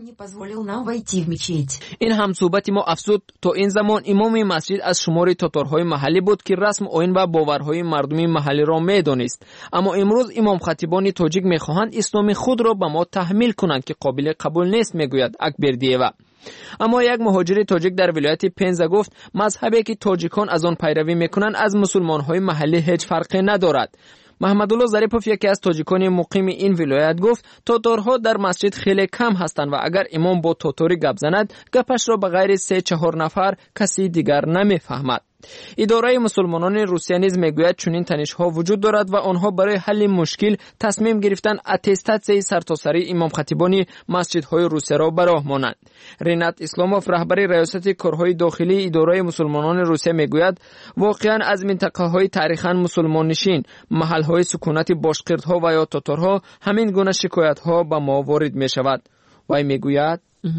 این هم صحبت ما افزود تا این زمان امام مسجد از شمار تاتارهای محلی بود که رسم آیین و باورهای مردمی محلی را میدانست. اما امروز امام خطیبان تاجیک میخواهند اسلام خود را به ما تحمیل کنند که قابل قبول نیست، میگوید اکبردیوا. اما یک مهاجر تاجیک در ولایت پنزا گفت مذهبی که تاجیکان از آن پیروی میکنند از مسلمانهای محلی هیچ فرقی ندارد. محمدالله ظریفوف یکی از تاجیکان مقیم این ولایت گفت تاتارها در مسجد خیلی کم هستند و اگر امام با تاتاری گپ زند گپش را به غیر 3-4 نفر کسی دیگر نمیفهمد. اداره مسلمانان روسیه نیز میگوید چنین تنش‌ها وجود دارد و آنها برای حل مشکل تصمیم گرفتن اتستاسیای سرتاسری امام خطیبان مسجدهای روسیه را به راه مانند. رینات اسلاموف رهبر ریاست کارهای داخلی اداره مسلمانان روسیه میگوید واقعا از منطقه‌های تاریخاً مسلمان نشین، محل‌های سکونت باشقردها و یا تاتارها همین گونه شکایت‌ها به ما وارد می‌شود. وی میگوید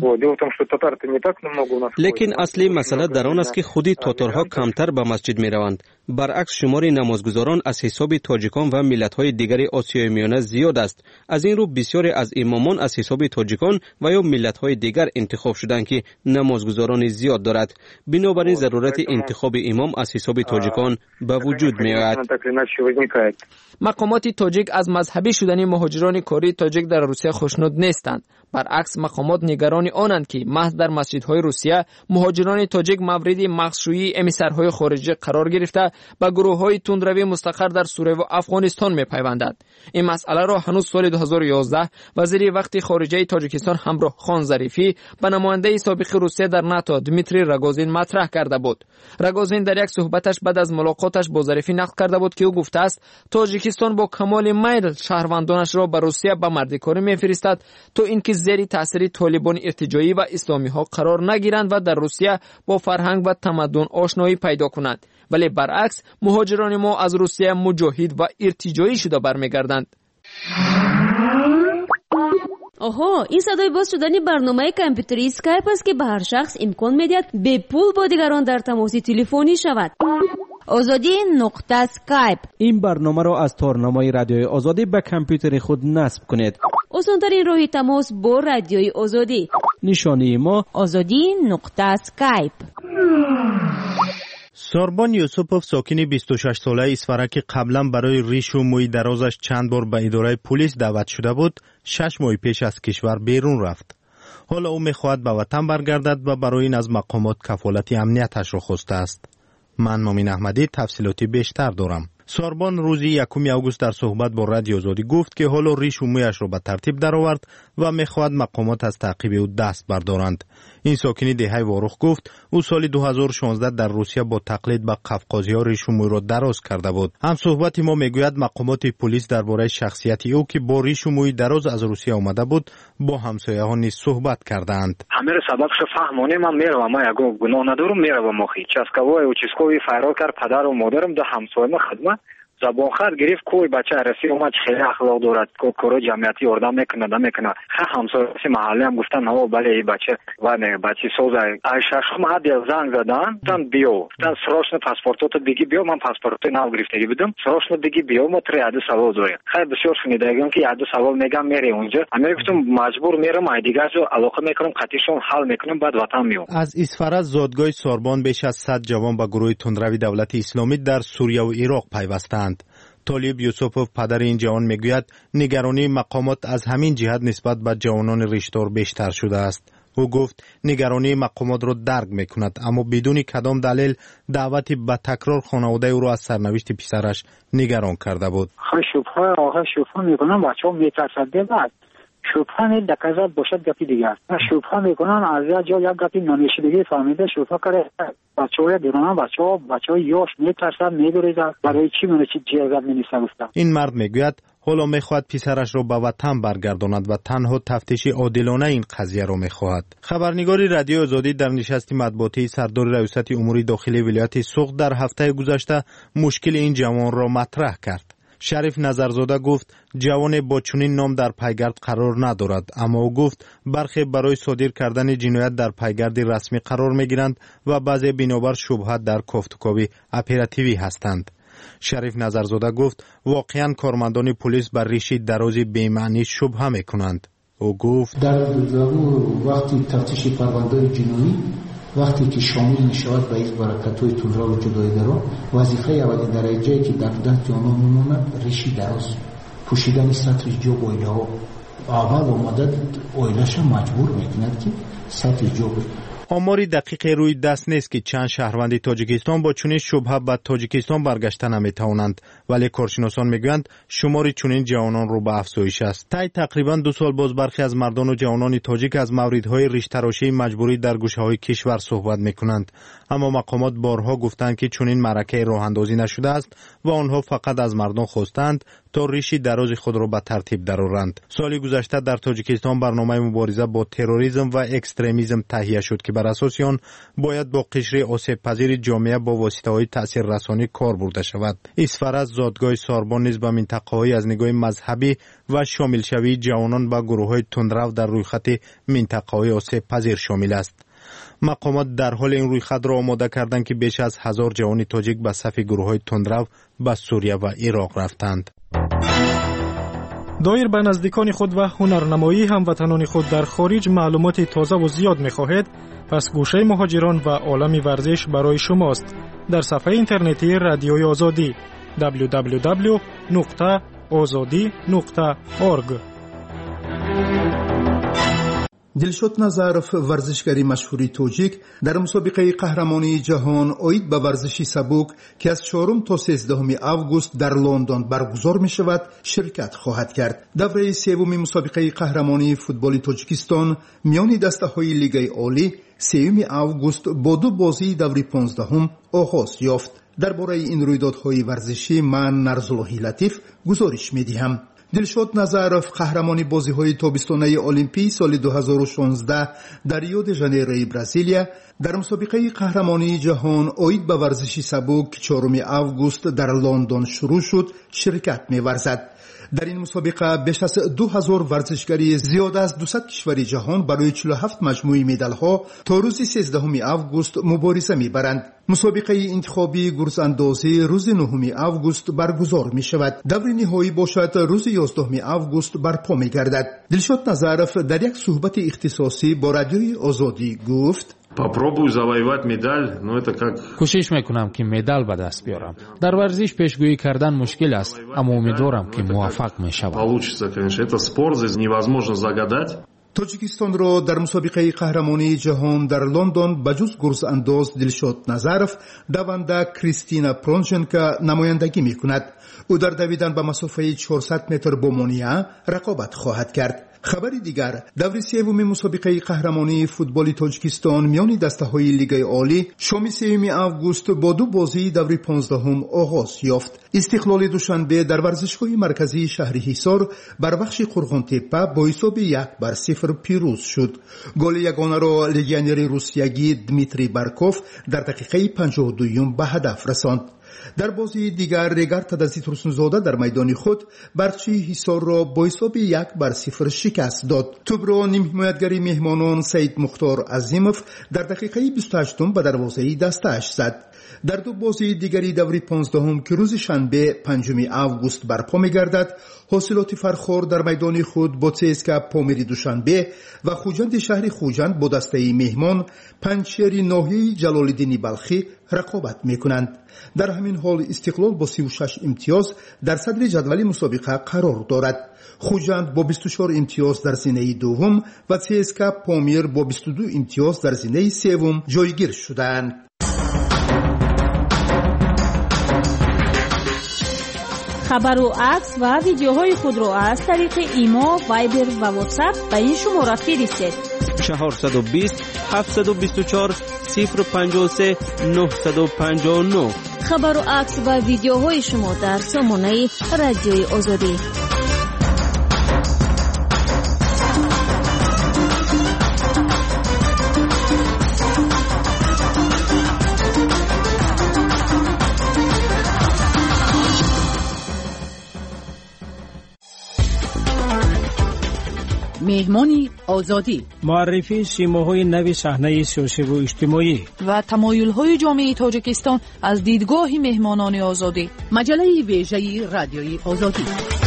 لیکن اصلی مسئله در آن است که خودی تاتارها کمتر به مسجد می روند. برعکس شمار نمازگزاران از حساب تاجیکان و ملت‌های دیگر آسیای میانه زیاد است. از این رو بسیاری از امامان از حساب تاجیکان و یا ملت‌های دیگر انتخاب شدند که نمازگزاران زیاد دارد. بنابراین ضرورت انتخاب امام از حساب تاجیکان به وجود می آید. مقامات تاجیک از مذهبی شدن مهاجران کاری تاجیک در روسیه خوشنود نیستند. برعکس مقامات نگران آنند که محض در مسجدهای روسیه مهاجران تاجیک مورد مخشویی امیسرهای خارجی قرار گرفته به گروه‌های تندروی مستقر در سوریه و افغانستان می‌پیوندند. این مسئله را هنوز سال 2011 وزیر وقت خارجه تاجیکستان همراه خان ظریفی به نماینده سابق روسیه در ناتو دمیتری راگوزین مطرح کرده بود. راگوزین در یک صحبتش بعد از ملاقاتش با ظریفی نقل کرده بود که او گفته است تاجیکستان با کمال میل شهروندانش را به روسیه به مردکاری می‌فرستد تا اینکه زیر تاثیر طالبان ارتجاعی و اسلامی ها قرار نگیرند و در روسیه با فرهنگ و تمدن آشنایی پیدا کنند. ولی برعکس مهاجران ما از روسیه مجاهد و ارتجاعی شده برمیگردند. آها، این صدای باز شدن برنامه کامپیوتری اسکایپ است که به هر شخص امکان میدهد به پول با دیگران در تماس تلفنی شود. آزادی نقطه اسکایپ. این برنامه را از تارنمای رادیوی آزادی به کامپیوتر خود نصب کنید. آسان‌ترین راه تماس با رادیوی آزادی. نشانی ما آزادی نقطه اسکایپ. سوربان یوسوپوف ساکن 26 ساله اسفره که قبلا برای ریش و موی درازش چند بار به اداره پلیس دعوت شده بود 6 ماه پیش از کشور بیرون رفت. حالا او میخواهد به وطن برگردد و برای این از مقامات کفالت امنیتش را خواسته است. من مامین احمدی تفصیلاتی بیشتر دارم. سوربان روزی 1 آگوست در صحبت با رادیو آزادی گفت که حالا ریش و مویش را به ترتیب درآورد و میخواهد مقامات از تعقیب او دست بردارند. این ساکنی دهه واروخ گفت او سال 2016 در روسیه با تقلید به قفقازی‌ها ریش و موی را دراز کرده بود. هم صحبت ما میگوید مقامات پلیس درباره شخصیت او که با ریش و موی دراز از روسیه آمده بود با همسایه‌ها نیز صحبت کردند. همه سببش فهمونه من میروم، من یک گناه ندارم، میروم مخی چسکوای و چیزکوی فرار کرد پدر و مادرم ده همسایه خدمت زبان خرد گرفت کوی بچه عرفی اومد خیلی اخلاق دارد کارو جمعیتی یاردم میکنه نمیکنه. همسایه محله هم گفتن ها بله این بچه و نه بچه سوزه ششم حد زنگ زدن تن بیو تن سراشن پاسپورتاتو بگی بیو من پاسپورت نو گرفتگی بدم سراشن بگی بیو ما تری عده سوال داریم. خیلی بسیار شنیدم که عده سوال میگم میره اونجا اما گفتم مجبور میرم دیگه جو علاقه میکنم قطعیشون حل میکنم بعد وطن میام. از اسفره زادگاه سوربان بیش از 100 جوان به گروه تندروی دولت اسلامی در سوریه و عراق پیوستند. طالب یوسوپوف پدر این جوان میگوید نگرانی مقامات از همین جهت نسبت به جوانان ریشدار بیشتر شده است. او گفت نگرانی مقامات را درک میکند اما بدون کدام دلیل دعوتی به تکرار خانواده او را از سرنوشت پسرش نگران کرده بود. شبهه میکنم بچه‌ها میترسند بعد شبهه دکازات باشد گپی دیگه است. شبهه میکنن از یا جا یک گپی نانشیدگی فهمیده شبهه کرده بچه‌ها دیرانه بچه‌ها یاش میترسن میدوریدن برای چی منو چی جیغت مینیسن گفتم. این مرد میگوید حالا میخواهد پسرش را به وطن برگرداند و تنها تفتیش عادلانه این قضیه را میخواهد. خبرنگاری رادیو آزادی در نشست مطبوعاتی سردار ریاست امور داخلی ولایت سوخت در هفته گذشته مشکل این جوان را مطرح کرد. شریف نظرزاده گفت جوان با چنین نام در پایگرد قرار ندارد، اما او گفت برخی برای صادر کردن جنایت در پایگرد رسمی قرار میگیرند و بعضی بنابر شبهات در کوفتکوبی اپراتیوی هستند. شریف نظرزاده گفت واقعا کارمندان پلیس بر ریشه درازی بی‌معنی شبهه میکنند. او گفت در وقتی تفتیش پرونده جنایی وقتی که شامل نشود به یک برکت‌های تندرو و جدای درو وظیفه اول درجه‌ای که در دست آنها میماند ریشه دراز پوشیدن سطر جوب اویله‌ها اول اومده اویله‌ش مجبور میکند که سطر جوب. آماری دقیق روی دست نیست که چند شهروند تاجیکستان با چنین شبهه به تاجیکستان برگشته نمیتوانند، ولی کارشناسان میگویند شمار چنین جوانان رو به افزایش است. طی تقریبا 2 سال باز برخی از مردان و جوانان تاجیک از موردهای ریش‌تراشی مجبوری در گوشه‌های کشور صحبت میکنند، اما مقامات بارها گفتند که چنین معرکه راه اندازی نشده است و آنها فقط از مردان خواستند تا ریشه دراز خود را به ترتیب درآورند. سال گذشته در تاجیکستان برنامه مبارزه با تروریسم و اکستریمیسم تهیه شد که بر اساس آن باید با قشر آسیب پذیر جامعه با واسطه‌های تاثیررسانی کار برده شود. اسفرز زادگاه ساربان نیز به منطقه‌های از نگاه مذهبی و شامل شوی جوانان به گروه‌های تندرو در رویخط منطقه‌های آسیب پذیر شامل است. مقامات در حال این رویخط را آماده کردند که بیش از 1000 جوان تاجیک به صف گروه‌های تندرو به سوریه و عراق رفتند. دایر به نزدیکان خود و هنرنمایی هموطنان خود در خارج معلومات تازه و زیاد می‌خواهید، پس گوشه مهاجران و عالم ورزش برای شماست. در صفحه اینترنتی رادیوی آزادی www.azadi.org. دلشاد نظرов ورزشکاری مشهوری توجیک در مسابقه قهرمانی جهان اوید به ورزشی سبک که از 4 تا 13 آگوست در لندن برگزار می شود شرکت خواهد کرد. دوره سوم مسابقه قهرمانی فوتبال تاجیکستان میان دسته‌های لیگ عالی 3 آگوست با 2 بازی دوره 15 آغاز یافت. درباره این رویدادهای ورزشی من نرزاللهی لطیف گزارش می دهم. دلشاد نظرов قهرمانی بازی‌های تابستانه المپی سال 2016 در ریو د ژانیروی برزیلیا در مسابقه قهرمانی جهان اوید به ورزشی سبک 4 آگوست در لندن شروع شد شرکت می‌ورزد. در این مسابقه بیش از 2000 ورزشکاری زیاد از 200 کشور جهان برای 47 مجموعه مدال‌ها تا روز 13 آگوست مبارزه می‌برند. مسابقه انتخابی گرزاندازی روز 9 آگوست برگزار می‌شود. دور نهایی باشد روز 11 آگوست برپا می‌گردد. دلشاد نظرов در یک صحبت اختصاصی با رادیوی آزادی گفت Попробую завоевать медаль, но это как کوشش میکنم که مدال به دست بیارم. در ورزش پیشگویی کردن مشکل است، اما امیدوارم که موفق میشوم. Получится, конечно, это спорт, здесь невозможно загадать. تاجیکستان را در مسابقه قهرمانی جهان در لندن بجز گرز انداز دلشاد نظرов دونده کریستینا پرونژنکا نمایندگی میکند. او در دویدن به مسافه 400 متر با مونیا رقابت خواهد کرد. خبری دیگر، دور سوم مسابقه قهرمانی فوتبال تاجیکستان میان دسته‌های لیگ عالی شام 3 آگوست با 2 بازی دور 15 آغاز یافت. استقلال دوشنبه در ورزشگاه مرکزی شهر حصار بر بخش قرغن‌تپه با حساب 1-0 پیروز شد. گل یگانه را لژیونر روسیایی دمیتری بارکوف در دقیقه 52 به هدف رساند. در بازی دیگر رگر تدزی ترسنزاده در میدان خود برچی حصار را با حساب 1-0 شکست داد. توپ را نیم حمایتگری مهمانان سید مختار عظیموف در دقیقه 28 به دروازه دستش زد. در 2 بازی دیگری دوره 15 که روز شنبه 5 آگوست برپا می‌گردد، حاصلات فرخار در میدان خود با CSKA پامیری دوشنبه و خوجند شهر خوجند با دسته مهمان پنجشیر ناحیه جلال‌الدین بلخی رقابت می‌کنند. در همین حال استقلال با 36 امتیاز در صدر جدول مسابقه قرار دارد. خوجند با 24 امتیاز در زینه دوم و CSKA پامیر با 22 امتیاز در زینه سوم جایگیر شدند. خبر و عکس و ویدیوهای خود را از طریق ایما، وایبر و واتساپ به این شماره فرستید. 420 724 053 959. خبر و عکس و ویدیوهای شما در سامانه رادیوی آزادی. مهمانی آزادی، معرفی سیماهای نوی صحنه سیاسی و اجتماعی و تمایل‌های جامعه تاجیکستان از دیدگاه مهمانان آزادی. مجله ویژه رادیوی آزادی.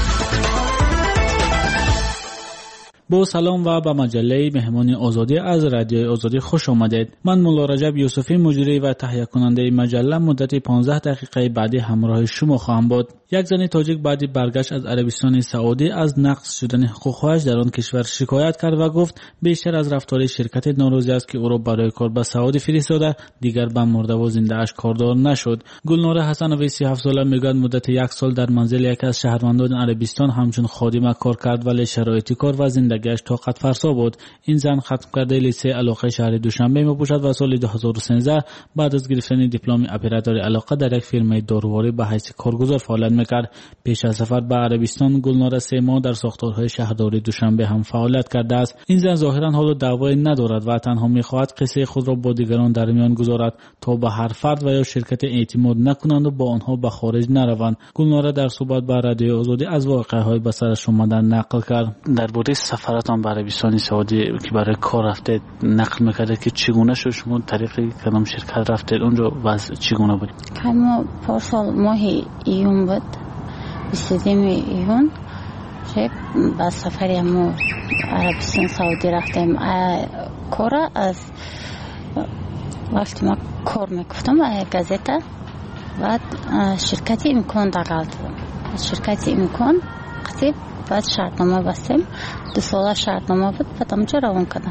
با سلام و به مجله مهمان آزادی از رادیوی آزادی خوش آمدید. من مولا رجب یوسفی مجری و تهیه کننده مجله مدت 15 دقیقه بعدی همراه شما خواهم بود. یک زن تاجیک بعد برگشت از عربستان سعودی از نقض شدن حقوقش در آن کشور شکایت کرد و گفت بیشتر از رفتار شرکت ناراضی است که او را برای کار به سعودی فرستاده، دیگر به مرده و زنده اش کاردار نشد. گلنار حسنوی 37 ساله میگوید مدت 1 سال در منزل یکی از شهروندان عربستان همچون خادمه کار کرد ولی شرایط کار و زندگیش طاقت فرسا بود. این زن ختم کرده لیسه علاقه شهر دوشنبه میباشد و سال 2013 بعد از گرفتن دیپلم اپراتور علاقه در یک فیرم داروواری به حیث کارگزار فعالیت میکرد. پیش از سفر به عربستان گلنار 3 ماه در ساختارهای شهرداری دوشنبه هم فعالیت کرده است. این زن ظاهرا حال دعوایی ندارد و تنها میخواهد قصه خود را با دیگران در میان گذارد تا به هر فرد و یا شرکت اعتماد نکنند و با آنها به خارج نروند. گلنار در صحبت با رادیوی آزادی از واقعه‌های به سرش آمدن نقل کرد. درباره سفرتان به عربستان سعودی که برای کار رفتید نقل میکرده که چگونه شد، شما طریق کدام شرکت رفتید، اونجا وضع چگونه بود؟ همون پارسال ماه ایون بود، 22 ایون شب با سفری ما عربستان سعودی رفتیم. کار از وقتی ما کار میکفتم گازeta بعد شرکت امکان دقیق شرکت امکان قطعی بعد شرطنامه بستیم. 2 ساله شرطنامه بود، بعد همونجا روان کردم.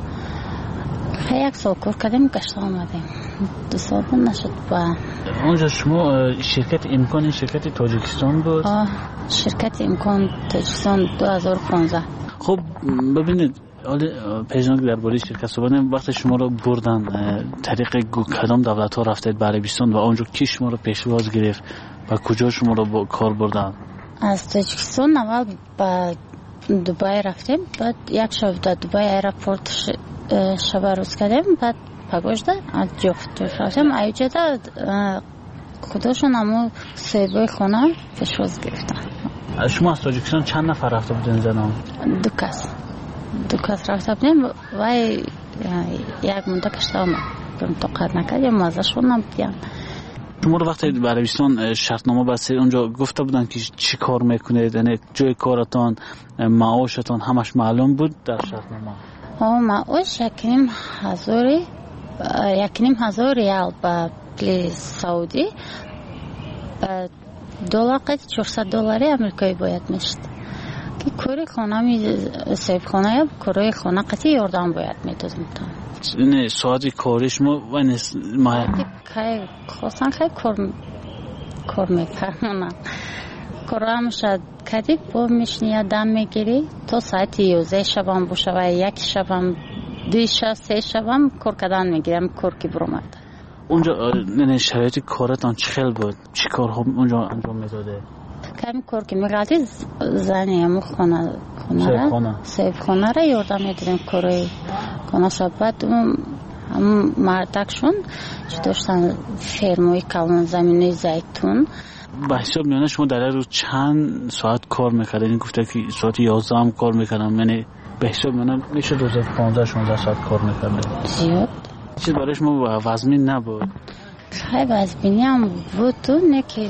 1 سال کار کردیم، گشت آمدیم. 2 سال بود نشد. اونجا شما شرکت امکان شرکت تاجیکستان بود؟ شرکت امکان تاجیکستان 2015. خب ببینید پیشنهاد درباره شرکت صحبت وقتی شما رو بردن طریق کدام دولت ها رفتید به عربستان و اونجا کی شما رو پیشواز گرفت و کجا شما رو با کار بردن؟ از تاجیکستان اول به دبی رفتیم، بعد 1 شب در دبی ایرپورت شب روز کردیم، بعد پگوشده از جفت رفتیم. ایجا خودشون همون صاحبای خانه پیشواز گرفتن. شما از تاجیکستان چند نفر رفته بودین زنان؟ 2 کس رفته بودیم و یک مونده کشته آمد طاقت نکرد یا مازشون نبودیم. شما رو وقتی به عربستان شرطنامه بستید اونجا گفته بودن که چی کار میکنید، یعنی جای کارتان معاشتان همش معلوم بود در شرطنامه؟ معاش 1,500 ریال به پول سعودی، دلار قد 400 دلاری آمریکایی باید میشد که کاری خانه می صاحب خانه یا کاری خانه قطعی یاردم باید میدادم. این ساعتی کاریش ما خیلی خواستن خیلی کار میکنم. کارم شد کدی با میشنی دم میگیری تا ساعت 11 شبم باشه و 1 شبم 2 شب 3 شبم کار کردن میگیرم. کار کی برآمد اونجا نه شرایط کارتان چخل بود؟ چی کارها اونجا انجام میداده؟ کمی کار که میگردی زنی همون خانه صاحب خانه را یاردم میدیدیم کاری خانه شد. بعد هم مردکشون چه داشتن فرموی کلان زمینی زیتون. به حساب میانه شما در روز چند ساعت کار میکردن؟ این گفته که ساعت 11 هم کار میکردم، یعنی به حساب میانه میشه روز 15-16 ساعت کار میکردن. زیاد چیز برای شما وزمین نبود؟ خیلی وزمینی هم بود تو نه که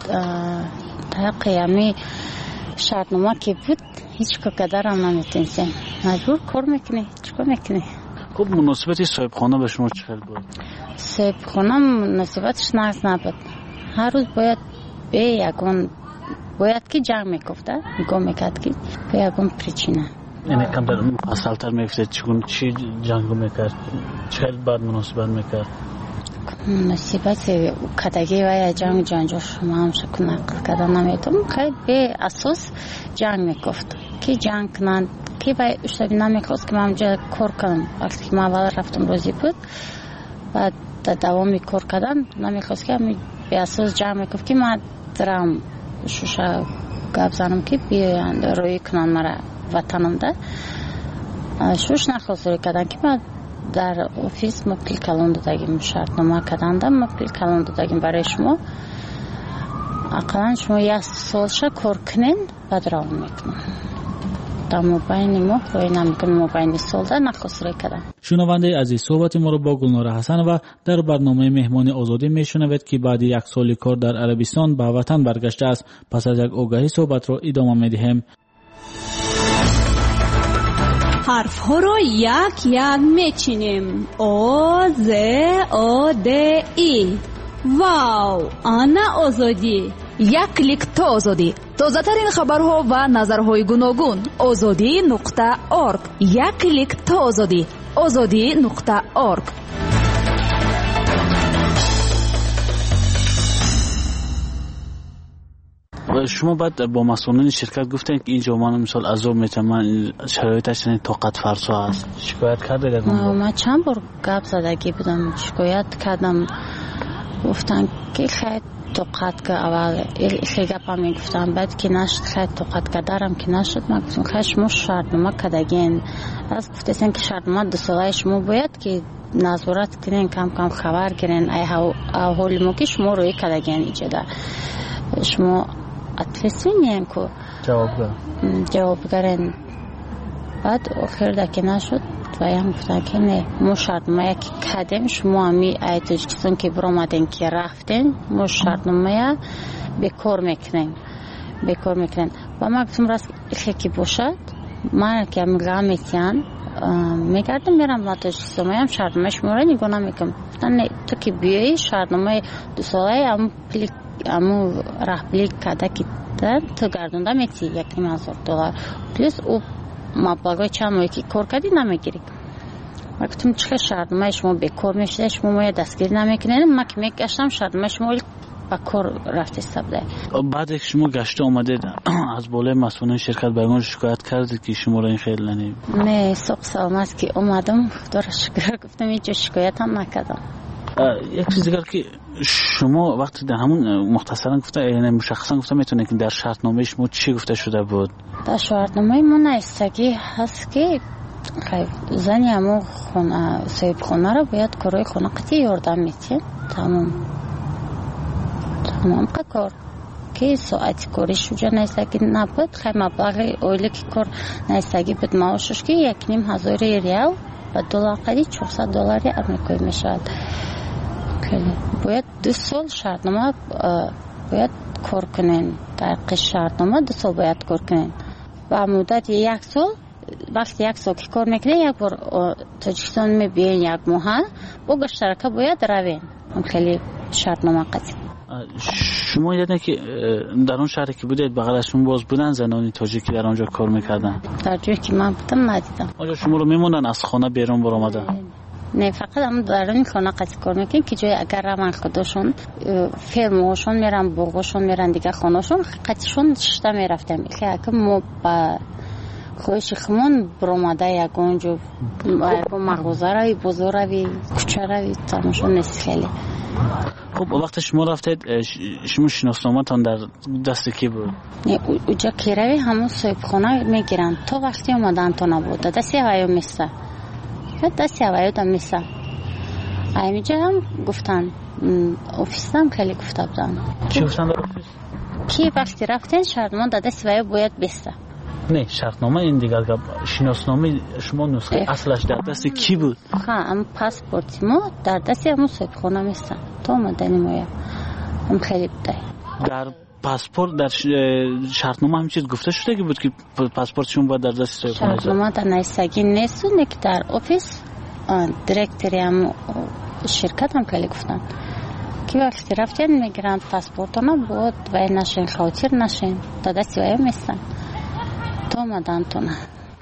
قیامی شرطنامه که بود هیچ قدر هم نمیتونستیم، مجبور کار میکنی چیکار میکنی. خب مناسبت صاحب خانه به شما چقدر بود؟ صاحب خانه مناسبتش نبود. هر روز باید به یکون باید که جنگ میکفته نگاه میکرد که به یکون پریچینه، یعنی کم در اصلتر میفته چی جنگو میکرد، چقدر بعد مناسبت میکرد؟ муносибати кадаги ва ҷанг ҷанҷош ҳамаша нақл карда наметавонам. хеле беасос ҷанг мегуфт ки ҷанг кунанд ки вай уштаби намехост ки ман ҷа кор кунам. вақте ки ман аввал рафтам розӣ буд баъд давоми кор кардан намехост ки беасос ҷанг мегуфт ки ман дарам шуша гап занам ки биёянд рӯӣ кунанд мара ватанамда. шуш нахост рӯӣ кардан ки ман дар офис мо пил калон додагим шартнома карданда мо пил калон додагим барои шумо ақаллан шумо як солша кор кунен баъд равон мекунам. дар мобайни мо рӯӣ намекунам. мобайни солда нахост рӯӣ кардан. шунавандаи азиз, суҳбати моро бо Гулнора Ҳасанова дар барномаи меҳмони озодӣ мешунавед ки баъди як соли кор дар Арабистон ба ватан баргаштааст. пас аз як огаҳӣ суҳбатро идома медиҳем. ҳарфҳоро як мечинем. о з о д и. вау, ана озодӣ. як клик то озодӣ. тозатарин хабарҳо ва назарҳои гуногун. озодӣ.орг. як клик то озодӣ. озодӣ.орг. شما بعد با مسئولین شرکت گفتین که اینجا من مثال عذاب میتونم شرایطش طاقت فرسا است. شکایت کردید؟ من چند بار گپ زدگی بودم، شکایت کردم. گفتن که خیلی طاقت که اول خیلی گپا میگفتن بعد که نشد خیلی طاقت کردم که نشد. من گفتم خیلی شما شرطنامه کردگین. از گفتن که شرطنامه 2 ساله شما باید که نظارت کنین، کم کم خبر گیرین ای حال ما که شما روی کردگین ایجاده. شما ответственен ку ҷавобгарен. баъд охир даки нашуд ваям гуфтан ки не мо шартномая ки кардем шумо ҳами ай тоҷикистон ки биромаден ки рафтен мо шартномая бекор мекунем ва ман гуфтам раз ихе ки бошад ман ки амига метиян мегардам мерам ва тоҷикистон маям шартномаи шуморо нигоҳ намекунам. гуфтан не ту ки биёи шартномаи 2 солаи аму раҳблик карда ки ту гардонда мети $1,000 плюс у маблағои чанд моҳе ки кор кардӣ намегирӣ. ва гуфтам чихел шартномаи шумо бекор мешуда, шумо моя дастгирӣ намекунед. ман ки мегаштам шартномаи шумо ба кор рафтиста буда. баъде ки шумо гашта омадед аз болои масъулини ширкат ба мо шикоят кардед ки шуморо ин хеле не соқ саломат ки омадам, худоро шукр. гуфтам ҳеҷ ҷо шикоятам накардам. یک چیز دیگر که شما وقتی در همون مختصرا گفته یعنی مشخصا گفته میتونید که در شرطنامه شما چی گفته شده بود؟ در شرطنامه ما نایستگی هست که زنی همون صاحب خانه را باید کارهای خانه قطعی یاردم میتین. تمام کار که ساعت کارش شجا نایستگی نبود. خیلی مبلغ اولی که کار نایستگی بود معاشش که $1,500 ریال و دلار قدی $400 امریکایی میشود. باید 2 سال شرطنامه باید کار کنین. در قش شرطنامه 2 سال باید کار کنین و مدت 1 سال وقتی 1 سال که کار میکنین یک بار تاجیکستان میبین 1 ماه با گشترکه باید روین. خیلی شرطنامه قطعی. شما یادونه که در اون شهری که بودید بغلشون باز بودن زنانی تاجیکی در آنجا کار میکردن؟ در جایی که من بودم ندیدم. آنجا شما رو میموندن از خانه بیرون برآمدن؟ نه فقط هم در این خانه قطعی کار میکنن که جای اگر روان خودشون فیلمشون میرن بوغشون میرن دیگه خانهشون قطعیشون شتا میرفتم. که ما با خواهش خمون برآمده یکونجا مغازه روی بازار روی کوچه روی تماشون نیست خیلی. خب وقتی شما رفتید شما شناسنامه‌تان در دست کی بود؟ نه اونجا که روی همون صاحب خانه میگیرن تا وقتی اومدن تا نبود دستی هوایی میسته. دستی هوایی دم میسته. اینجا هم گفتن آفیس هم خیلی گفته بودن. چی گفتن در آفیس؟ کی وقتی رفتن شرطنامه دستی هوایی باید بسته. نه شرطنامه این دیگر شناسنامه شما نسخه اصلش در دست کی بود؟ ام پاسپورت ما در دست همون صاحب خانه میسته. تو مدنی مایا هم خیلی بوده. در پاسپورت در شرطنامه هم چیز گفته شده که بود که پاسپورتشون باید در دست صاحب خانه شرطنامه در نایستگی نیست و که در آفیس دیرکتری هم شرکت هم خیلی گفتن که وقتی رفتن میگیرن پاسپورتونا بود وای نشین خاطر نشین در دستی وای میستن تو مدن تو نه.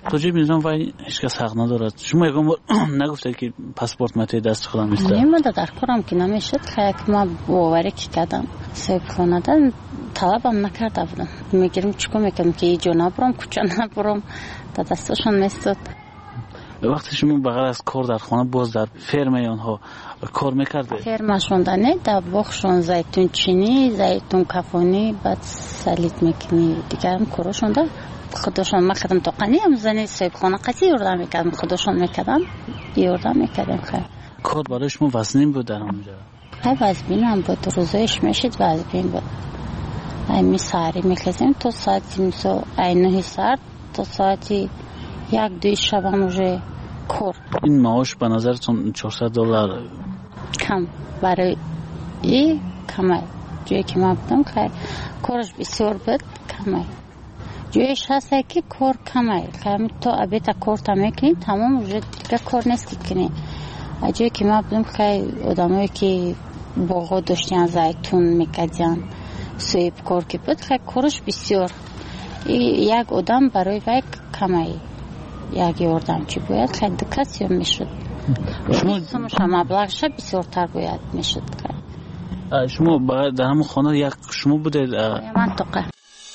توجیه می‌کنم ولی هیچ کس حق ندارد. شما یکم نگفتید که پاسپورت مته دست خودم نیست. من در کارم که نمیشد که ما باوری که کردم صاحب خانه دادن طلبم نکرده بودم. میگیرم چیکار میکنم که اینجا نبرم کجا نبرم تا دستشون میستاد. وقتی شما بغیر از کار در خانه باز در فرم آنها کار میکرده؟ فرمشون دانه در باغشون زیتون چینی زیتون کافانی بعد سلیت میکنی دیگه هم کارشون ده خودشون میکردم تو قنی هم زنی صاحب خانه قطعی یوردم میکردم خودشون میکردم یوردم میکردم. خیلی کار برای شما وزنین بود در اونجا؟ خیلی وزبین هم بود روزایش میشید وزبین بود. ایمی ساری میکردیم تو ساعتی مثل اینوهی سر تا ساعتی یک دوی شب هم روژه کار. این معاش به نظرتون $400 کم برای این کمه. جایی که ما بودم که کارش بسیار بود کمه. جایش هست که کار کمه. خیلی تو ابیتا کار تا میکنی تمام روژه دیگه کار نیست کنی. جایی که ما بودم که آدمایی که باغا داشتین زیتون میکردن سویب کار که بود خیلی کارش بسیار یک آدم برای وی کمه. یک یاردم چی باید خیلی کسی هم میشد. شما مبلغش بسیار تر باید میشد. شما در همون خانه یک شما بوده؟ منطقه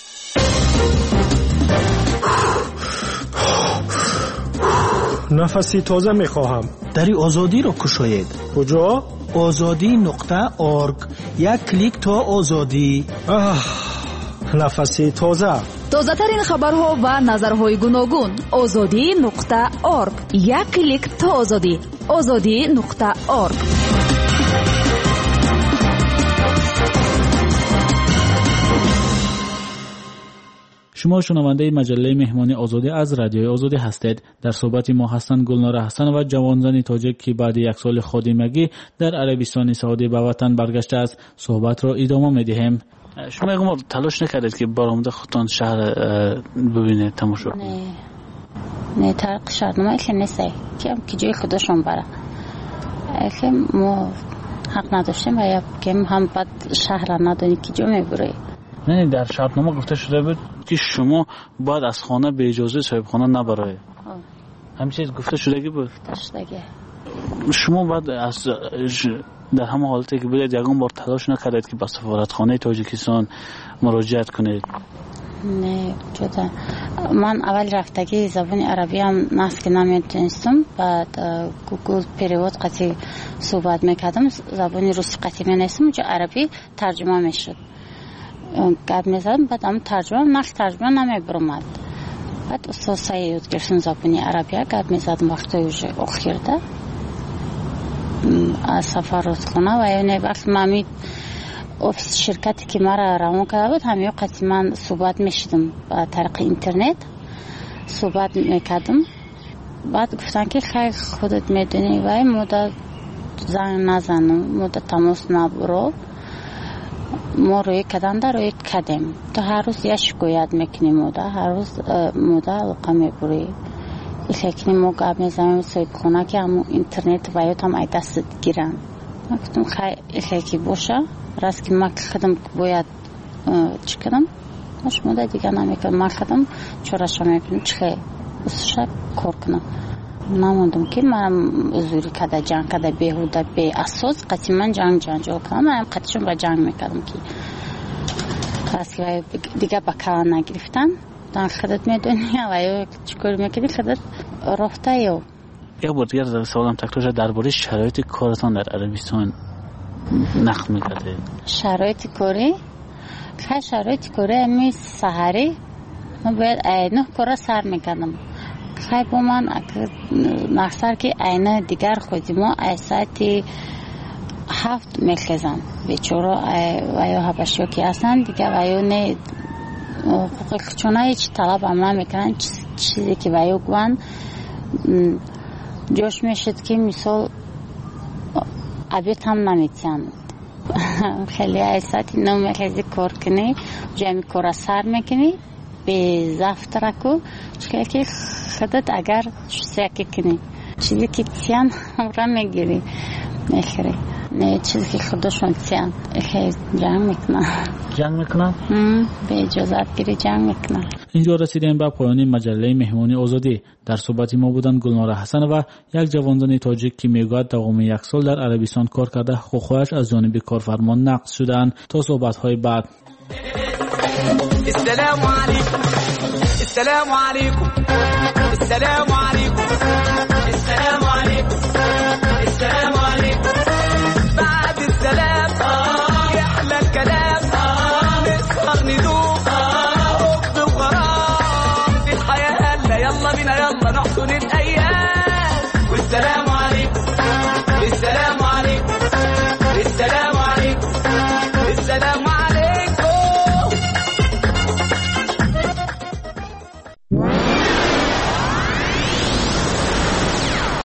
نفسی تازه میخواهم. دری آزادی رو کشاید. کجا؟ azadi.org. یک کلیک تا آزادی. نفسی تازه. تازه ترین خبرها و نظرهای گوناگون. azadi.org. یک کلیک تا آزادی. azadi.org. شما شنونده مجله مهمانی آزادی از رادیوی آزادی هستید. در صحبت ما هستند گلنار حسن و جوانزن تاجیک که بعد یک سال خادمگی در عربستان سعودی به وطن برگشته است. صحبت را ادامه می‌دهیم. شما اگه تلاش نکردید که برآمده خودتان شهر ببینید تماشا کنید؟ نه طرق شهرنامه که نیست که جای خودشون بره که ما حق نداشتیم و یا که هم بعد شهر ندانی که جا میبره. نه در شرطنامه گفته شده بود که شما باید از خانه به اجازه صاحب خانه نبره. همچنین گفته شده بود. شما بعد از در همه حالتی که بودید یکم بار تلاش نکردید که به سفارتخانه تاجیکستان مراجعت کنید؟ نه جدا. من اول رفتگی زبان عربی هم نصف که نمیتونستم. بعد گوگل پریود قطعی صحبت میکردم. زبان روسی قطعی می‌نویسم اونجا عربی ترجمه میشد. گپ میزدم بعد هم ترجمه نمیبرمد. بعد استاد سعید گرسون زبان عربی گپ میزدم وقتی اخیرده از سفارتخانه و یعنی وقتی من ofis شرکتی که مرا روان کرده بود همین وقتی من صحبت میشدم با طریق اینترنت صحبت میکردم. بعد گفتن که خیلی خودت میدونی و مدت زنگ نزنم مدت تماس نبرو ما روی کدن در روی کدیم تا هر روز یه شکایت میکنیم هر روز مدت علاقه میبری ایشکنی ما گاب میزنیم صاحب خونه که همون اینترنت و یاد هم ای دست گیرن. من گفتم خیلی ایشکی باشه راست که من خودم باید چی کنم مش مدت دیگه نمیکنم من خودم چورش میکنم چه بسشه کار کنم. نموندم که من زوری کده جنگ کده بیهوده بی اساس قطعی من جنگ کنم. من قطعشون با جنگ میکردم که راست که دیگه با کار نگرفتن دان خودت میدونی و یا چیکار میکنی خودت رفته یا یک بار دیگر در سوالم تکرار درباره شرایط کارتان در عربستان نقل میکرده. شرایط کاری خیلی شرایط کاری امی سحری من باید اینه کار سر میکردم. خیلی با من نقصر که اینه دیگر خودی ما ای ساعتی 7 میخزم بیچاره و یا حبشی که هستن دیگه و یا نه چونه هیچ طلب هم نمیکنن چیزی که ویو گوان جوش میشد که مثال عبیت هم نمیتین خیلی ایساتی نو میخیزی کار کنی جمعی کار سر میکنی به زفت رکو چکه که خودت اگر سیاکی کنی چیزی که تیان هم را میگیری میخری نه چیزی که خودشون چیان خیلی جنگ میکنن به اجازت گیری جنگ میکنن. اینجا رسیدیم به پایان مجله مهمانی آزادی. در صحبت ما بودند گلنار حسن و یک جوانزن تاجیک که میگوید دوام 1 سال در عربستان کار کرده حقوقش از جانب کارفرما نقض شدند. تا صحبت‌های بعد. السلام علیکم. السلام علیکم. السلام علیکم.